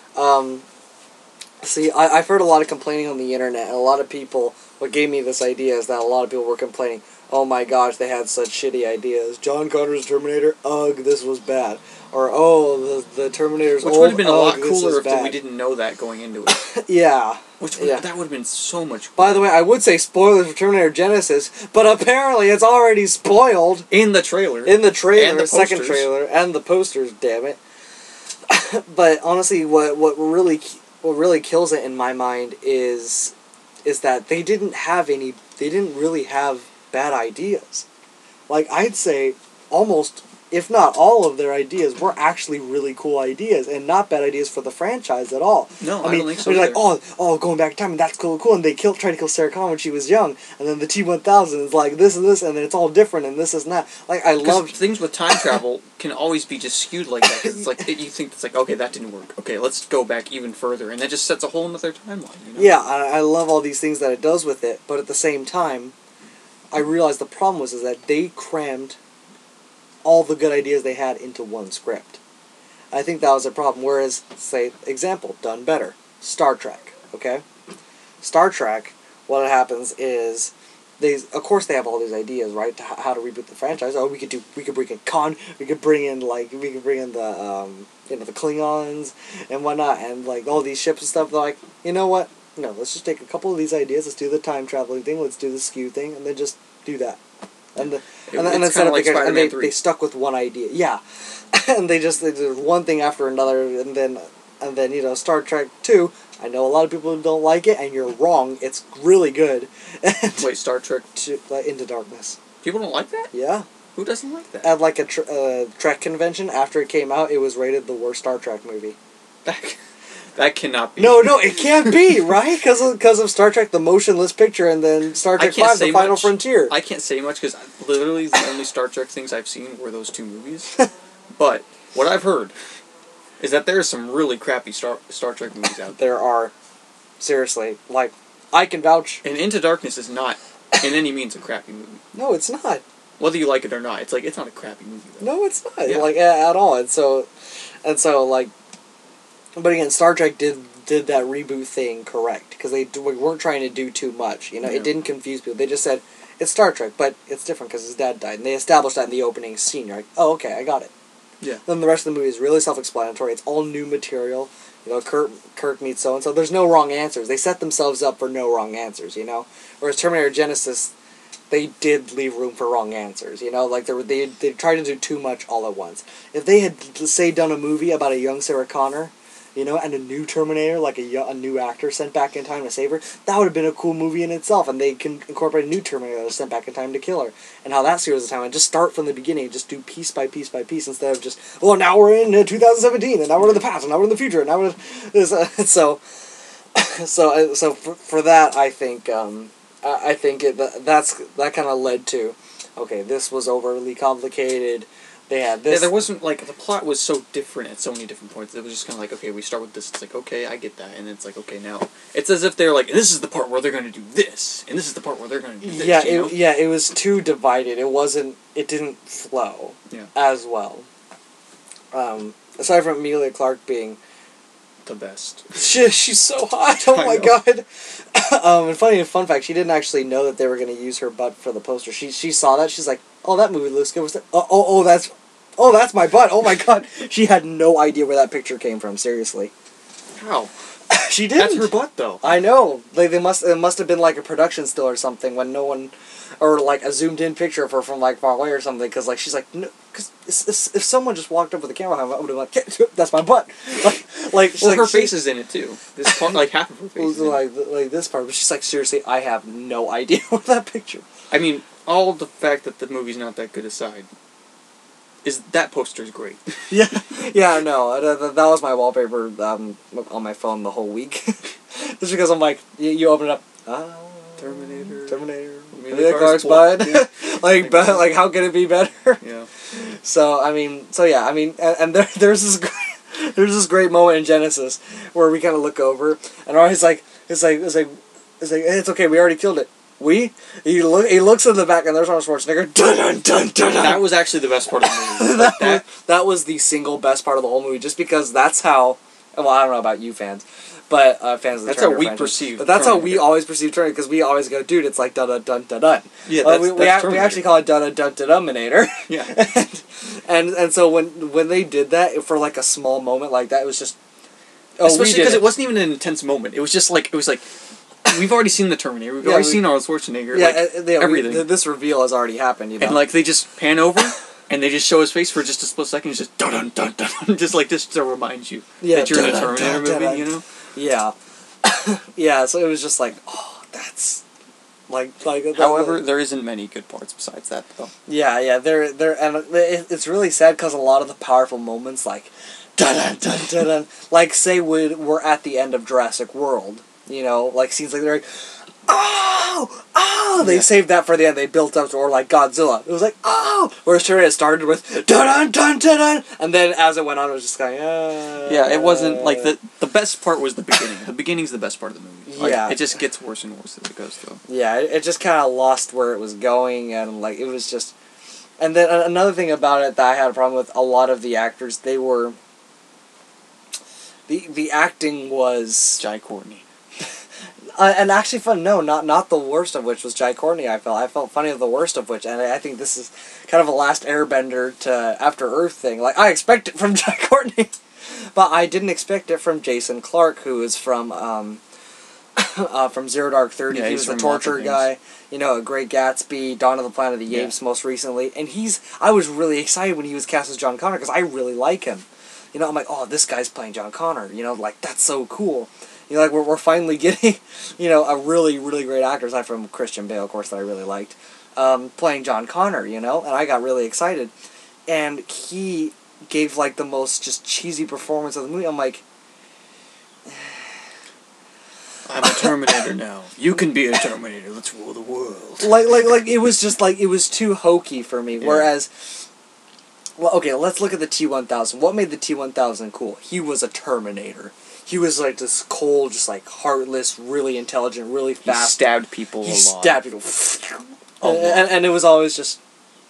See, I've heard a lot of complaining on the internet, and a lot of people... What gave me this idea is that a lot of people were complaining, oh my gosh, they had such shitty ideas. John Connor's Terminator, ugh, this was bad. Or, oh, the Terminator's Which old, would have been a lot this cooler is if bad. we didn't know that going into it. Yeah. That would have been so much cooler. By the way, I would say spoilers for Terminator Genesis, but apparently it's already spoiled. In the trailer. In the trailer, and the second posters. trailer, and the posters, damn it. But honestly, what really kills it in my mind is that they didn't really have bad ideas. Like, I'd say almost, if not all of their ideas were actually really cool ideas, and not bad ideas for the franchise at all. No, I don't think so they're either. like, oh, going back in time, and that's cool, and they tried to kill Sarah Connor when she was young, and then the T-1000 is like this and this, and then it's all different, and this is not. Like, I love... things with time travel can always be just skewed like that, because it's like, you think it's like, okay, that didn't work. Okay, let's go back even further, and that just sets a whole other timeline, you know? Yeah, I love all these things that it does with it, but at the same time, I realized the problem was that they crammed all the good ideas they had into one script. I think that was a problem. Whereas, say, example, done better, Star Trek. Okay, Star Trek. What happens is of course they have all these ideas, right? To how to reboot the franchise. Oh, we could bring in Khan. We could bring in the the Klingons and whatnot, and like all these ships and stuff. They're like, you know what? No, let's just take a couple of these ideas. Let's do the time traveling thing. Let's do the skew thing, and then just do that. And they stuck with one idea. Yeah, and they did one thing after another, and then Star Trek 2. I know a lot of people don't like it, and you're wrong. It's really good. Wait, Star Trek Into Darkness. People don't like that? Yeah. Who doesn't like that? At like a Trek convention, after it came out, it was rated the worst Star Trek movie. That cannot be. No, it can't be, right? Because of Star Trek: The Motionless Picture, and then Star Trek V: The Final Frontier. I can't say much because literally the only Star Trek things I've seen were those two movies. But what I've heard is that there are some really crappy Star Trek movies out there. There are, seriously, like I can vouch. And Into Darkness is not, in any means, a crappy movie. No, it's not. Whether you like it or not, it's not a crappy movie. Though. No, it's not. Yeah. Like at all. And so like. But again, Star Trek did that reboot thing correct, because they weren't trying to do too much. You know, It didn't confuse people. They just said, it's Star Trek, but it's different because his dad died. And they established that in the opening scene. You're like, oh, okay, I got it. Yeah. Then the rest of the movie is really self-explanatory. It's all new material. Kirk meets so-and-so. There's no wrong answers. They set themselves up for no wrong answers, Whereas Terminator Genesis, they did leave room for wrong answers, Like, they tried to do too much all at once. If they had, say, done a movie about a young Sarah Connor, and a new Terminator, like a new actor sent back in time to save her, that would have been a cool movie in itself, and they can incorporate a new Terminator that was sent back in time to kill her, and how that series of time, and just start from the beginning, just do piece by piece by piece, instead of just, well, now we're in 2017, and now we're in the past, and now we're in the future, and now we're so for that, I think, that kind of led to, okay, this was overly complicated. They had this. Yeah, there wasn't, like, the plot was so different at so many different points. It was just kind of like, okay, we start with this. It's like, okay, I get that. And it's like, okay, now. It's as if they're like, this is the part where they're going to do this. And this is the part where they're going to do this. Yeah, it was too divided. It didn't flow as well. Aside from Emilia Clarke being the best. She's so hot. Oh my god. And fun fact, she didn't actually know that they were going to use her butt for the poster. She saw that. She's like, oh, that movie looks good. That's my butt. Oh my god. She had no idea where that picture came from. Seriously. How? She didn't. That's her butt, though. I know. Like it must have been like a production still or something when no one, or like a zoomed in picture of her from like far away or something. Because like she's like, no, because if someone just walked up with a camera, I would have like, yeah, that's my butt. Like she's well, like, her face is in it too. This part, like half of her face. Is like this part, but she's like, seriously, I have no idea what that picture. I mean, all the fact that the movie's not that good aside, is that poster is great. Yeah, yeah, no, that was my wallpaper on my phone the whole week. Just because I'm like, you open it up, Terminator. Amelia Clark's butt. Yeah. like how could it be better? Yeah. So yeah, and there's this great moment in Genesis where we kind of look over and Ari's like, it's like, hey, it's okay, we already killed it. He looks in the back and there's Arnold Schwarzenegger. Dun, dun, dun, dun, dun. That was actually the best part of the movie. that was the single best part of the whole movie, just because that's how. Well, I don't know about you fans, but fans of the that's Terminator how we franchise, perceive. But that's Terminator. how we always perceive Terminator, because we always go, dude, it's like dun dun dun dun dun. Yeah, that's we actually call it dun dun dun dun Dominator. Yeah. and so when they did that for like a small moment like that, it was just. Especially because it wasn't even an intense moment. It was just like we've already seen the Terminator. We've already seen Arnold Schwarzenegger. Yeah, everything. This reveal has already happened, you know. And like they just pan over and they just show his face for just a split second. It's just dun dun dun dun, just to remind you that you're in a Terminator movie. You know. Yeah. Yeah. So it was just like, oh, that's like. However, there isn't many good parts besides that, though. Yeah. There, and it's really sad because a lot of the powerful moments, like, dun dun dun dun dun, like say we're at the end of Jurassic World. You know, like scenes like they're like, oh, they saved that for the end. They built up to, or like Godzilla. It was like, oh, whereas Terminator started with dun dun dun dun dun, and then as it went on, it was just kind of yeah. It wasn't like the best part was the beginning. The beginning's the best part of the movie. Like, yeah, it just gets worse and worse as it goes through. Yeah, it just kind of lost where it was going, and like it was just. And then another thing about it that I had a problem with, a lot of the actors, they were. The acting was Jai Courtney. And actually, not the worst of which was Jai Courtney. I felt funny of the worst of which, and I think this is kind of a last Airbender to After Earth thing. Like I expect it from Jai Courtney, but I didn't expect it from Jason Clarke, who is from 0 Dark 30. He was the torture guy. You know, A Great Gatsby, Dawn of the Planet of the Apes, most recently, and I was really excited when he was cast as John Connor because I really like him. You know, I'm like, oh, this guy's playing John Connor. You know, like that's so cool. You know, like we're finally getting, you know, a really, really great actor, aside from Christian Bale, of course, that I really liked, playing John Connor, you know, and I got really excited. And he gave, like, the most just cheesy performance of the movie. I'm like... I'm a Terminator now. You can be a Terminator. Let's rule the world. Like, it was just, like, it was too hokey for me, whereas... Well, okay, let's look at the T-1000. What made the T-1000 cool? He was a Terminator. He was like this cold, just like heartless, really intelligent, really fast. He stabbed people a lot. He stabbed people. And it was always just...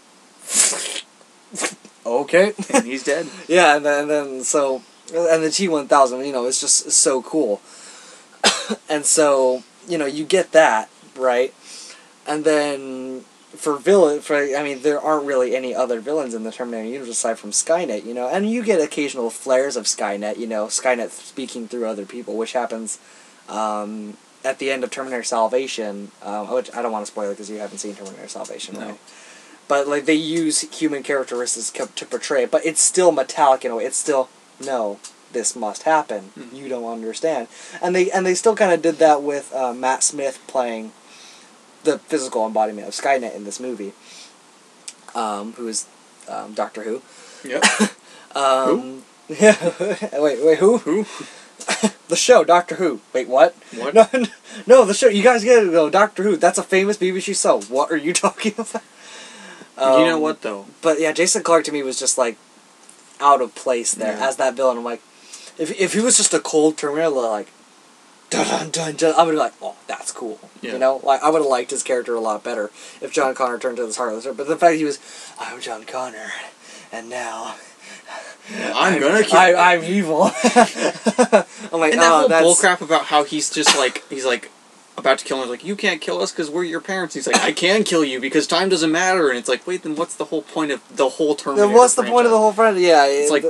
Okay. And he's dead. Yeah, and then so... And the T-1000, you know, it's just so cool. And so, you know, you get that, right? And then... there aren't really any other villains in the Terminator universe aside from Skynet, you know, and you get occasional flares of Skynet, you know, Skynet speaking through other people, which happens at the end of Terminator Salvation, which I don't want to spoil it because you haven't seen Terminator Salvation, right? No. But, like, they use human characteristics to portray it, but it's still metallic in a way. It's still, no, this must happen. Mm-hmm. You don't understand. And they still kind of did that with Matt Smith playing the physical embodiment of Skynet in this movie, who is Doctor Who. Yep. Who? wait, who? Who? The show, Doctor Who. Wait, what? What? No, the show. You guys get it, though. Doctor Who. That's a famous BBC show. What are you talking about? You know what, though? But yeah, Jason Clarke to me was just, like, out of place there as that villain. I'm like, if he was just a cold Terminator, like, dun dun dun dun, I would be like, oh, that's cool. Yeah. You know, like I would have liked his character a lot better if John Connor turned to this heartless. But the fact he was, I'm John Connor, and now I'm evil. I'm like, and that whole bullcrap about how he's about to kill him. He's like, you can't kill us because we're your parents. He's like, I can kill you because time doesn't matter. And it's like, wait, then what's the whole point of the whole Terminator? Then what's the point of the whole franchise? Yeah, it's like.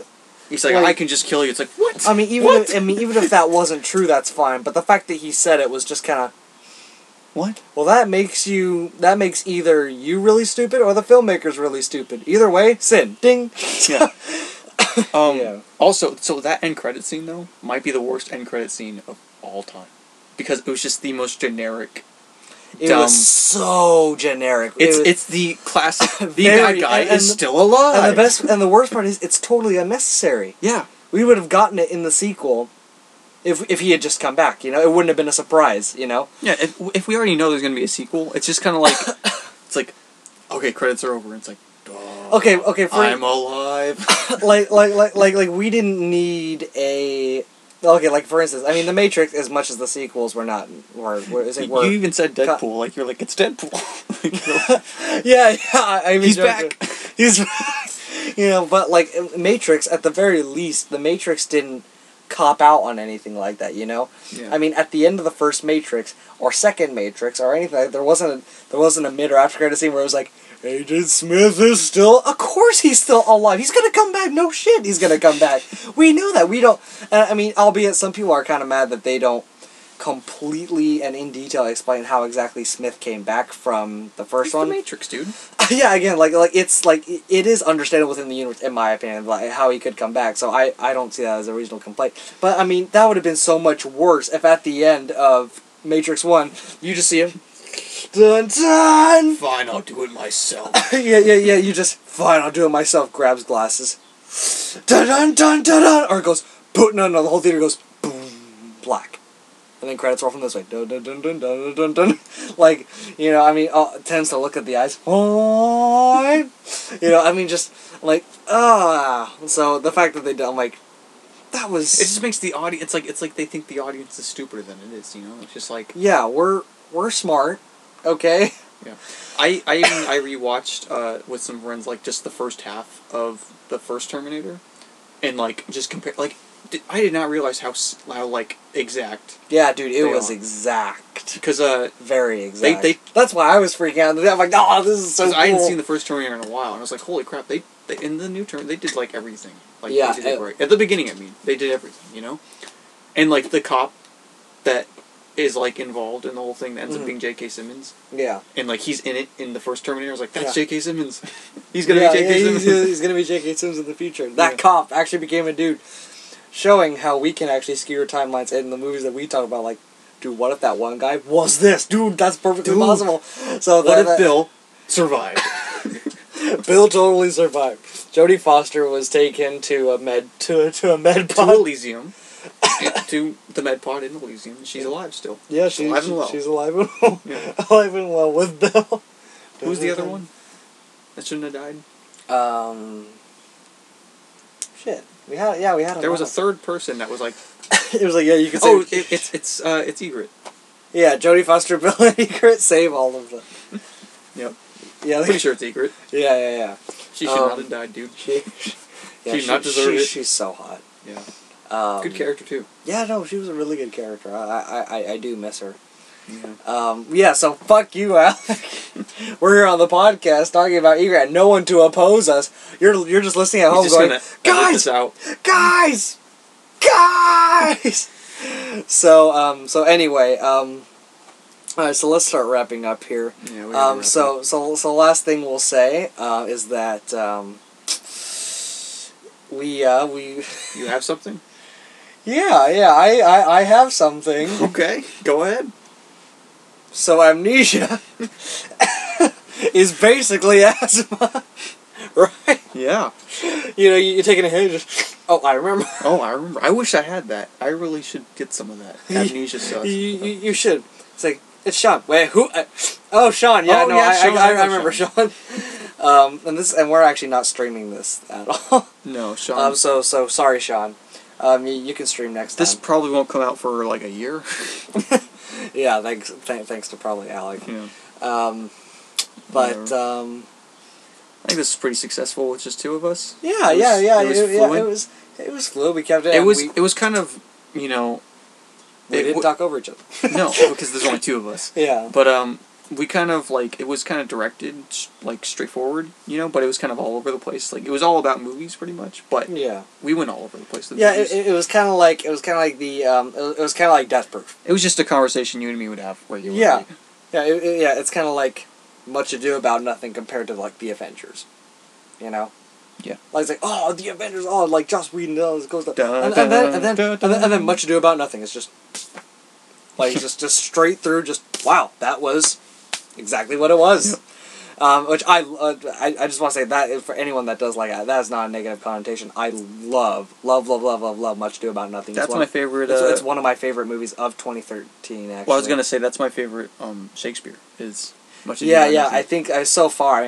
He's like, I can just kill you. It's like, what? I mean, even if that wasn't true, that's fine. But the fact that he said it was just kind of. What? Well, that makes either you really stupid or the filmmaker's really stupid. Either way, sin. Ding. Yeah. Yeah. Also, so that end credit scene though might be the worst end credit scene of all time, because it was just the most generic. It was so generic. It's the classic. The very, bad guy and is still alive. And the worst part is it's totally unnecessary. Yeah. We would have gotten it in the sequel if he had just come back. You know, it wouldn't have been a surprise. You know. Yeah. If we already know there's going to be a sequel, it's just kind of like it's like, okay, credits are over. It's like. Okay. I'm alive. like we didn't need a. Okay, like for instance, I mean, The Matrix, as much as the sequels were not, you even said Deadpool, like you're like, it's Deadpool. yeah, I mean, he's back. He's, you know, but like Matrix, at the very least, The Matrix didn't cop out on anything like that. You know, yeah. I mean, at the end of the first Matrix or second Matrix or anything, like, there wasn't a mid or after credit scene where it was like, Agent Smith is still... Of course he's still alive. He's gonna come back. No shit, he's gonna come back. We know that. We don't... I mean, albeit some people are kind of mad that they don't completely and in detail explain how exactly Smith came back from the first one. The Matrix, dude. Yeah, again, like it's like it is understandable within the universe, in my opinion, like how he could come back. So I don't see that as a reasonable complaint. But I mean, that would have been so much worse if at the end of Matrix 1, you just see him. Dun dun! Fine, I'll do it myself. yeah, you just, fine, I'll do it myself, grabs glasses. Dun dun dun dun dun! Or it goes, no, the whole theater goes, boom, black. And then credits roll from this way, dun dun dun dun dun dun dun. Like, you know, I mean, tends to look at the eyes, fine. You know, I mean, just, like, So, the fact that they did, I'm like, that was... It just makes the audience, it's like they think the audience is stupider than it is, you know? It's just like... Yeah, we're smart. Okay. Yeah, I rewatched with some friends like just the first half of the first Terminator, and like just compare like I did not realize how like exact. Yeah, dude, it was exact. Because very exact. That's why I was freaking out. I'm like, this is so cool. I hadn't seen the first Terminator in a while, and I was like, holy crap! They in the new Terminator they did like everything. Like yeah, they did it right at the beginning. I mean, they did everything, you know, and like the cop that is like involved in the whole thing that ends up being J.K. Simmons. Yeah. And like he's in it in the first Terminator. I was like, that's J.K. Simmons. He's gonna be J.K. Simmons. He's gonna be J.K. Simmons in the future. That cop actually became a dude, showing how we can actually skewer timelines in the movies that we talk about. Like, dude, what if that one guy was this? Dude, that's perfectly possible. So what if Bill survived? Bill totally survived. Jodie Foster was taken to a med pod. To Elysium. To the med pod in Elysium. She's alive still. Yeah, she's alive and well. She's alive and well. Yeah. Alive and well with Bill. Who's the other one that shouldn't have died? Shit. We had. There was a third person that was like. It was like, yeah, you can say. Oh, it's Egret. Yeah, Jodie Foster, Bill, and Egret save all of them. Yep. Yeah, pretty sure it's Egret. Yeah. She should not have died, dude. She did not deserve it. She's so hot. Yeah. Good character too. Yeah, no, she was a really good character. I do miss her. Yeah. So fuck you, Alec. We're here on the podcast talking about Egret. No one to oppose us. You're just listening at home going, guys. So anyway, all right. So let's start wrapping up here. Yeah. So last thing we'll say is that we. You have something? Yeah. I have something. Okay, go ahead. So amnesia is basically asthma, right? Yeah. You know, you're taking a hit. Just, I remember. I wish I had that. I really should get some of that amnesia stuff. You should. It's like, it's Sean. Wait, who? Sean. Yeah, Sean, I remember Sean. And we're actually not streaming this at all. No, Sean. So sorry, Sean. You can stream next time. This probably won't come out for like a year. Yeah, thanks to probably Alec. Yeah. But I think this is pretty successful with just two of us. Yeah. It was fluid. We kept it. It was kind of, you know. We didn't talk over each other. No, because there's only two of us. Yeah. But we kind of, like, it was kind of directed, like, straightforward, you know, but it was kind of all over the place. Like, it was all about movies, pretty much, but yeah, we went all over the place with yeah. movies. It was kind of like the it was kind of like Death Proof. It was just a conversation you and me would have regularly. Yeah, yeah, yeah. It's kind of like Much Ado About Nothing compared to like the Avengers, you know. Yeah. Like it's like, oh, the Avengers, oh, like Joss Whedon goes to, Dun, and dun, then Much Ado About Nothing is just like just straight through. Just wow, that was exactly what it was. Yep. Which I just want to say that for anyone that does like that is not a negative connotation. I love Much Ado About Nothing. That's my favorite. It's one of my favorite movies of 2013. Actually, well, I was gonna say that's my favorite Shakespeare is Much Ado yeah, About yeah. Nothing. I think so far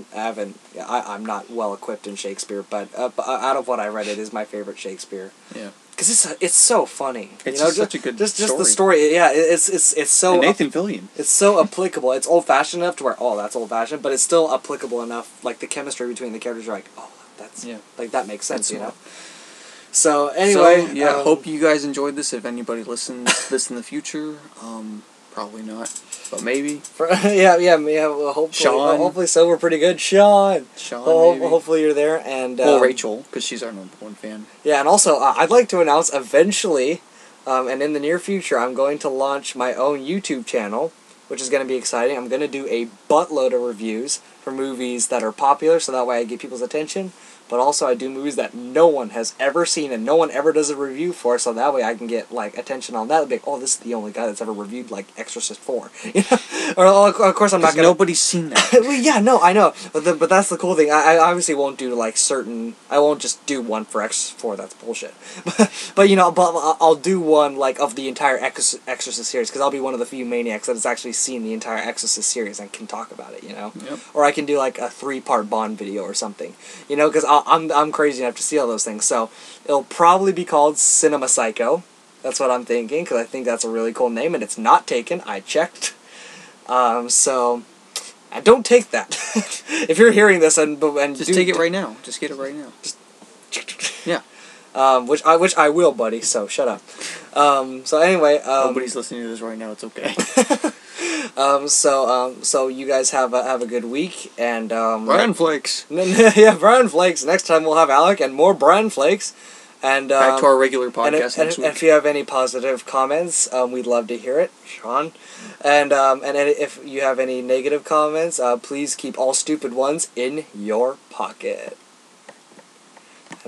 I'm not well equipped in Shakespeare, but out of what I read, it is my favorite Shakespeare. Yeah. Because it's so funny. It's you know, such a good just story. the story. Yeah, it's so and Nathan Fillion. It's so applicable. It's old fashioned enough to where that's old fashioned, but it's still applicable enough. Like the chemistry between the characters are like, oh, that's like that makes sense, you know. So anyway, hope you guys enjoyed this. If anybody listens to this in the future, probably not, but maybe. Yeah. Well, hopefully, Sean. Hopefully, so we're pretty good. Sean, maybe. hopefully you're there, and Rachel, because she's our #1 fan. Yeah, and also I'd like to announce eventually, and in the near future, I'm going to launch my own YouTube channel, which is going to be exciting. I'm going to do a buttload of reviews for movies that are popular, so that way I get people's attention. But also I do movies that no one has ever seen and no one ever does a review for, so that way I can get like attention on that. It'll be like, oh, this is the only guy that's ever reviewed like Exorcist 4. You know? Or of course I'm not gonna. Nobody's seen that. Well, yeah, no, I know, but that's the cool thing. I obviously won't do like certain. I won't just do one for Exorcist 4. That's bullshit. But you know, I'll do one like of the entire Exorcist series, because I'll be one of the few maniacs that has actually seen the entire Exorcist series and can talk about it. You know, yep. Or I can do like a 3-part Bond video or something. You know, because I'm crazy enough to see all those things. So it'll probably be called Cinema Psycho. That's what I'm thinking, because I think that's a really cool name, and it's not taken. I checked. So, don't take that. If you're hearing this and just take it right now. Just get it right now. Yeah. Which I will, buddy. So shut up. So anyway, nobody's listening to this right now. It's okay. So you guys have a good week, and Bran Flakes. Yeah, Bran Flakes. Next time we'll have Alec and more Bran Flakes. And back to our regular podcast next week. And if you have any positive comments, we'd love to hear it, Sean. And if you have any negative comments, please keep all stupid ones in your pocket.